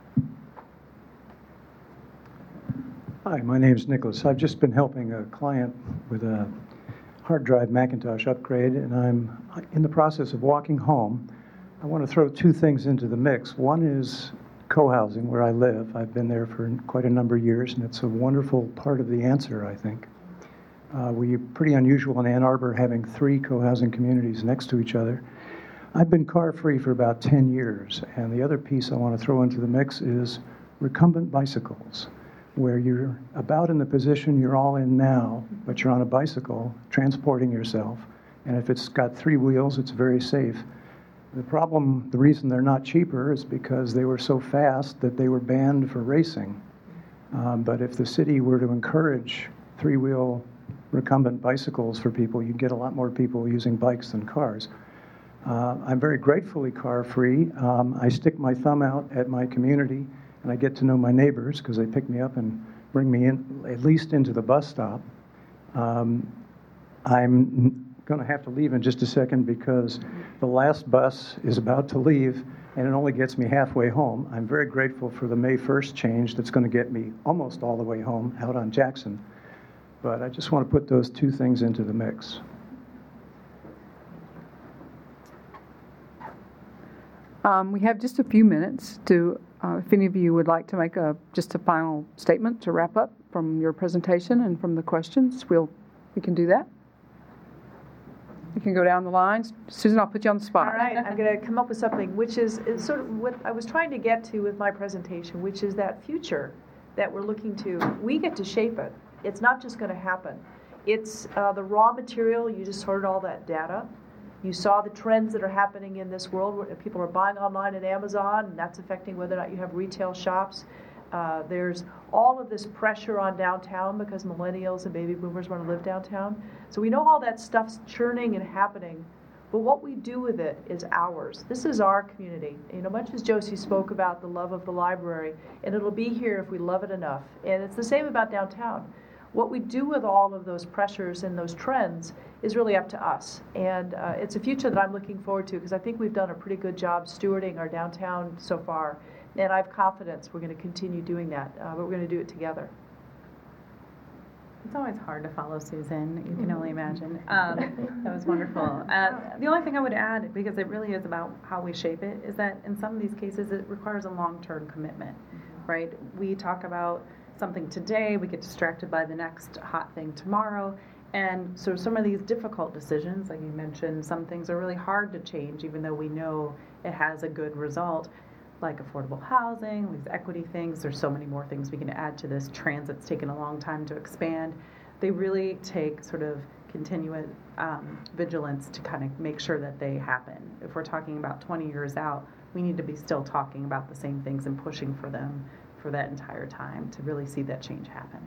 Hi, my name is Nicholas. I've just been helping a client with a hard drive Macintosh upgrade, and I'm in the process of walking home. I want to throw two things into the mix. One is co-housing, where I live. I've been there for quite a number of years, and it's a wonderful part of the answer, I think. Uh, we're pretty unusual in Ann Arbor having three co-housing communities next to each other. I've been car-free for about ten years, and the other piece I want to throw into the mix is recumbent bicycles, where you're about in the position you're all in now, but you're on a bicycle transporting yourself, and if it's got three wheels, it's very safe. The problem, the reason they're not cheaper is because they were so fast that they were banned for racing. Um, but if the city were to encourage three-wheel recumbent bicycles for people, you'd get a lot more people using bikes than cars. Uh, I'm very gratefully car-free. Um, I stick my thumb out at my community, and I get to know my neighbors because they pick me up and bring me in, at least into the bus stop. Um, I'm going to have to leave in just a second because the last bus is about to leave, and it only gets me halfway home. I'm very grateful for the May first change that's going to get me almost all the way home out on Jackson. But I just want to put those two things into the mix. Um, we have just a few minutes to, uh, if any of you would like to make a just a final statement to wrap up from your presentation and from the questions, we'll we can do that. You can go down the lines. Susan, I'll put you on the spot. All right, I'm going to come up with something, which is, is sort of what I was trying to get to with my presentation, which is that future that we're looking to. We get to shape it. It's not just going to happen. It's uh, the raw material. You just heard all that data. You saw the trends that are happening in this world where people are buying online at Amazon, and that's affecting whether or not you have retail shops. Uh, there's all of this pressure on downtown because millennials and baby boomers want to live downtown. So we know all that stuff's churning and happening, but what we do with it is ours. This is our community. You know, much as Josie spoke about the love of the library, and it'll be here if we love it enough. And it's the same about downtown. What we do with all of those pressures and those trends is really up to us. And uh, it's a future that I'm looking forward to because I think we've done a pretty good job stewarding our downtown so far. And I have confidence we're going to continue doing that, uh, but we're going to do it together. It's always hard to follow Susan. You can only imagine. Um, that was wonderful. Uh, the only thing I would add, because it really is about how we shape it, is that in some of these cases it requires a long-term commitment, right? We talk about something today, we get distracted by the next hot thing tomorrow, and so some of these difficult decisions, like you mentioned, some things are really hard to change, even though we know it has a good result, like affordable housing, these equity things. There's so many more things we can add to this. Transit's taken a long time to expand. They really take sort of continuous um, vigilance to kind of make sure that they happen. If we're talking about twenty years out, we need to be still talking about the same things and pushing for them for that entire time to really see that change happen.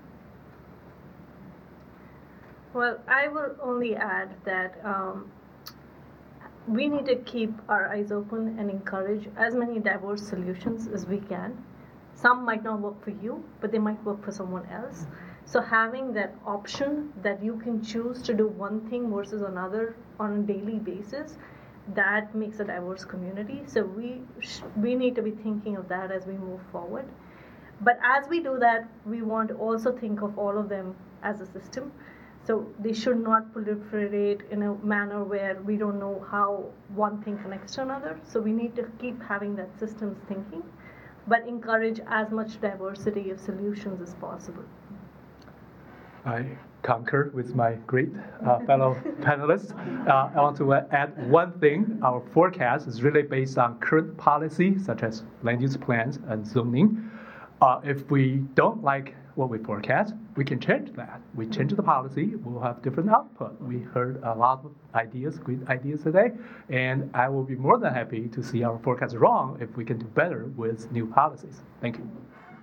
Well, I will only add that um, we need to keep our eyes open and encourage as many diverse solutions as we can. Some might not work for you, but they might work for someone else. So having that option that you can choose to do one thing versus another on a daily basis, that makes a diverse community. So we sh- we need to be thinking of that as we move forward. But as we do that, we want to also think of all of them as a system. So they should not proliferate in a manner where we don't know how one thing connects to another. So we need to keep having that systems thinking, but encourage as much diversity of solutions as possible. I concur with my great uh, fellow panelists. Uh, I want to add one thing. Our forecast is really based on current policy, such as land use plans and zoning. Uh, if we don't like what we forecast, we can change that. We change the policy, we'll have different output. We heard a lot of ideas, great ideas today, and I will be more than happy to see our forecast wrong if we can do better with new policies. Thank you.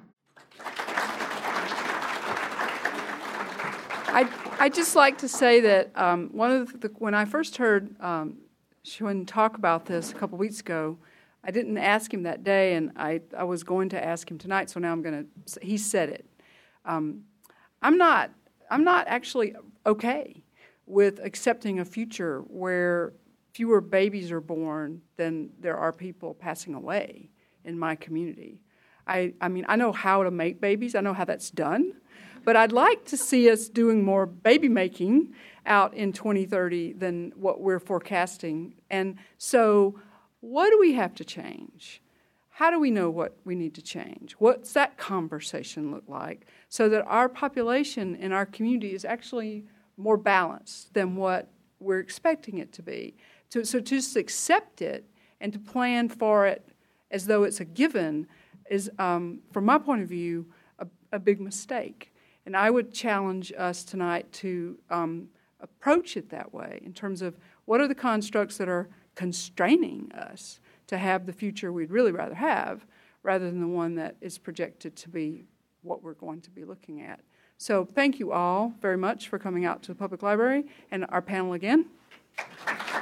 I'd, I'd just like to say that um, one of the, when I first heard um, Xuan talk about this a couple weeks ago, I didn't ask him that day, and I, I was going to ask him tonight, so now I'm going to, he said it. Um, I'm not, I'm not actually okay with accepting a future where fewer babies are born than there are people passing away in my community. I, I mean, I know how to make babies. I know how that's done. But I'd like to see us doing more baby making out in twenty thirty than what we're forecasting. And so what do we have to change? How do we know what we need to change? What's that conversation look like so that our population in our community is actually more balanced than what we're expecting it to be? So, so to just accept it and to plan for it as though it's a given is, um, from my point of view, a, a big mistake. And I would challenge us tonight to um, approach it that way in terms of what are the constructs that are constraining us to have the future we'd really rather have rather than the one that is projected to be what we're going to be looking at. So thank you all very much for coming out to the Public Library and our panel again.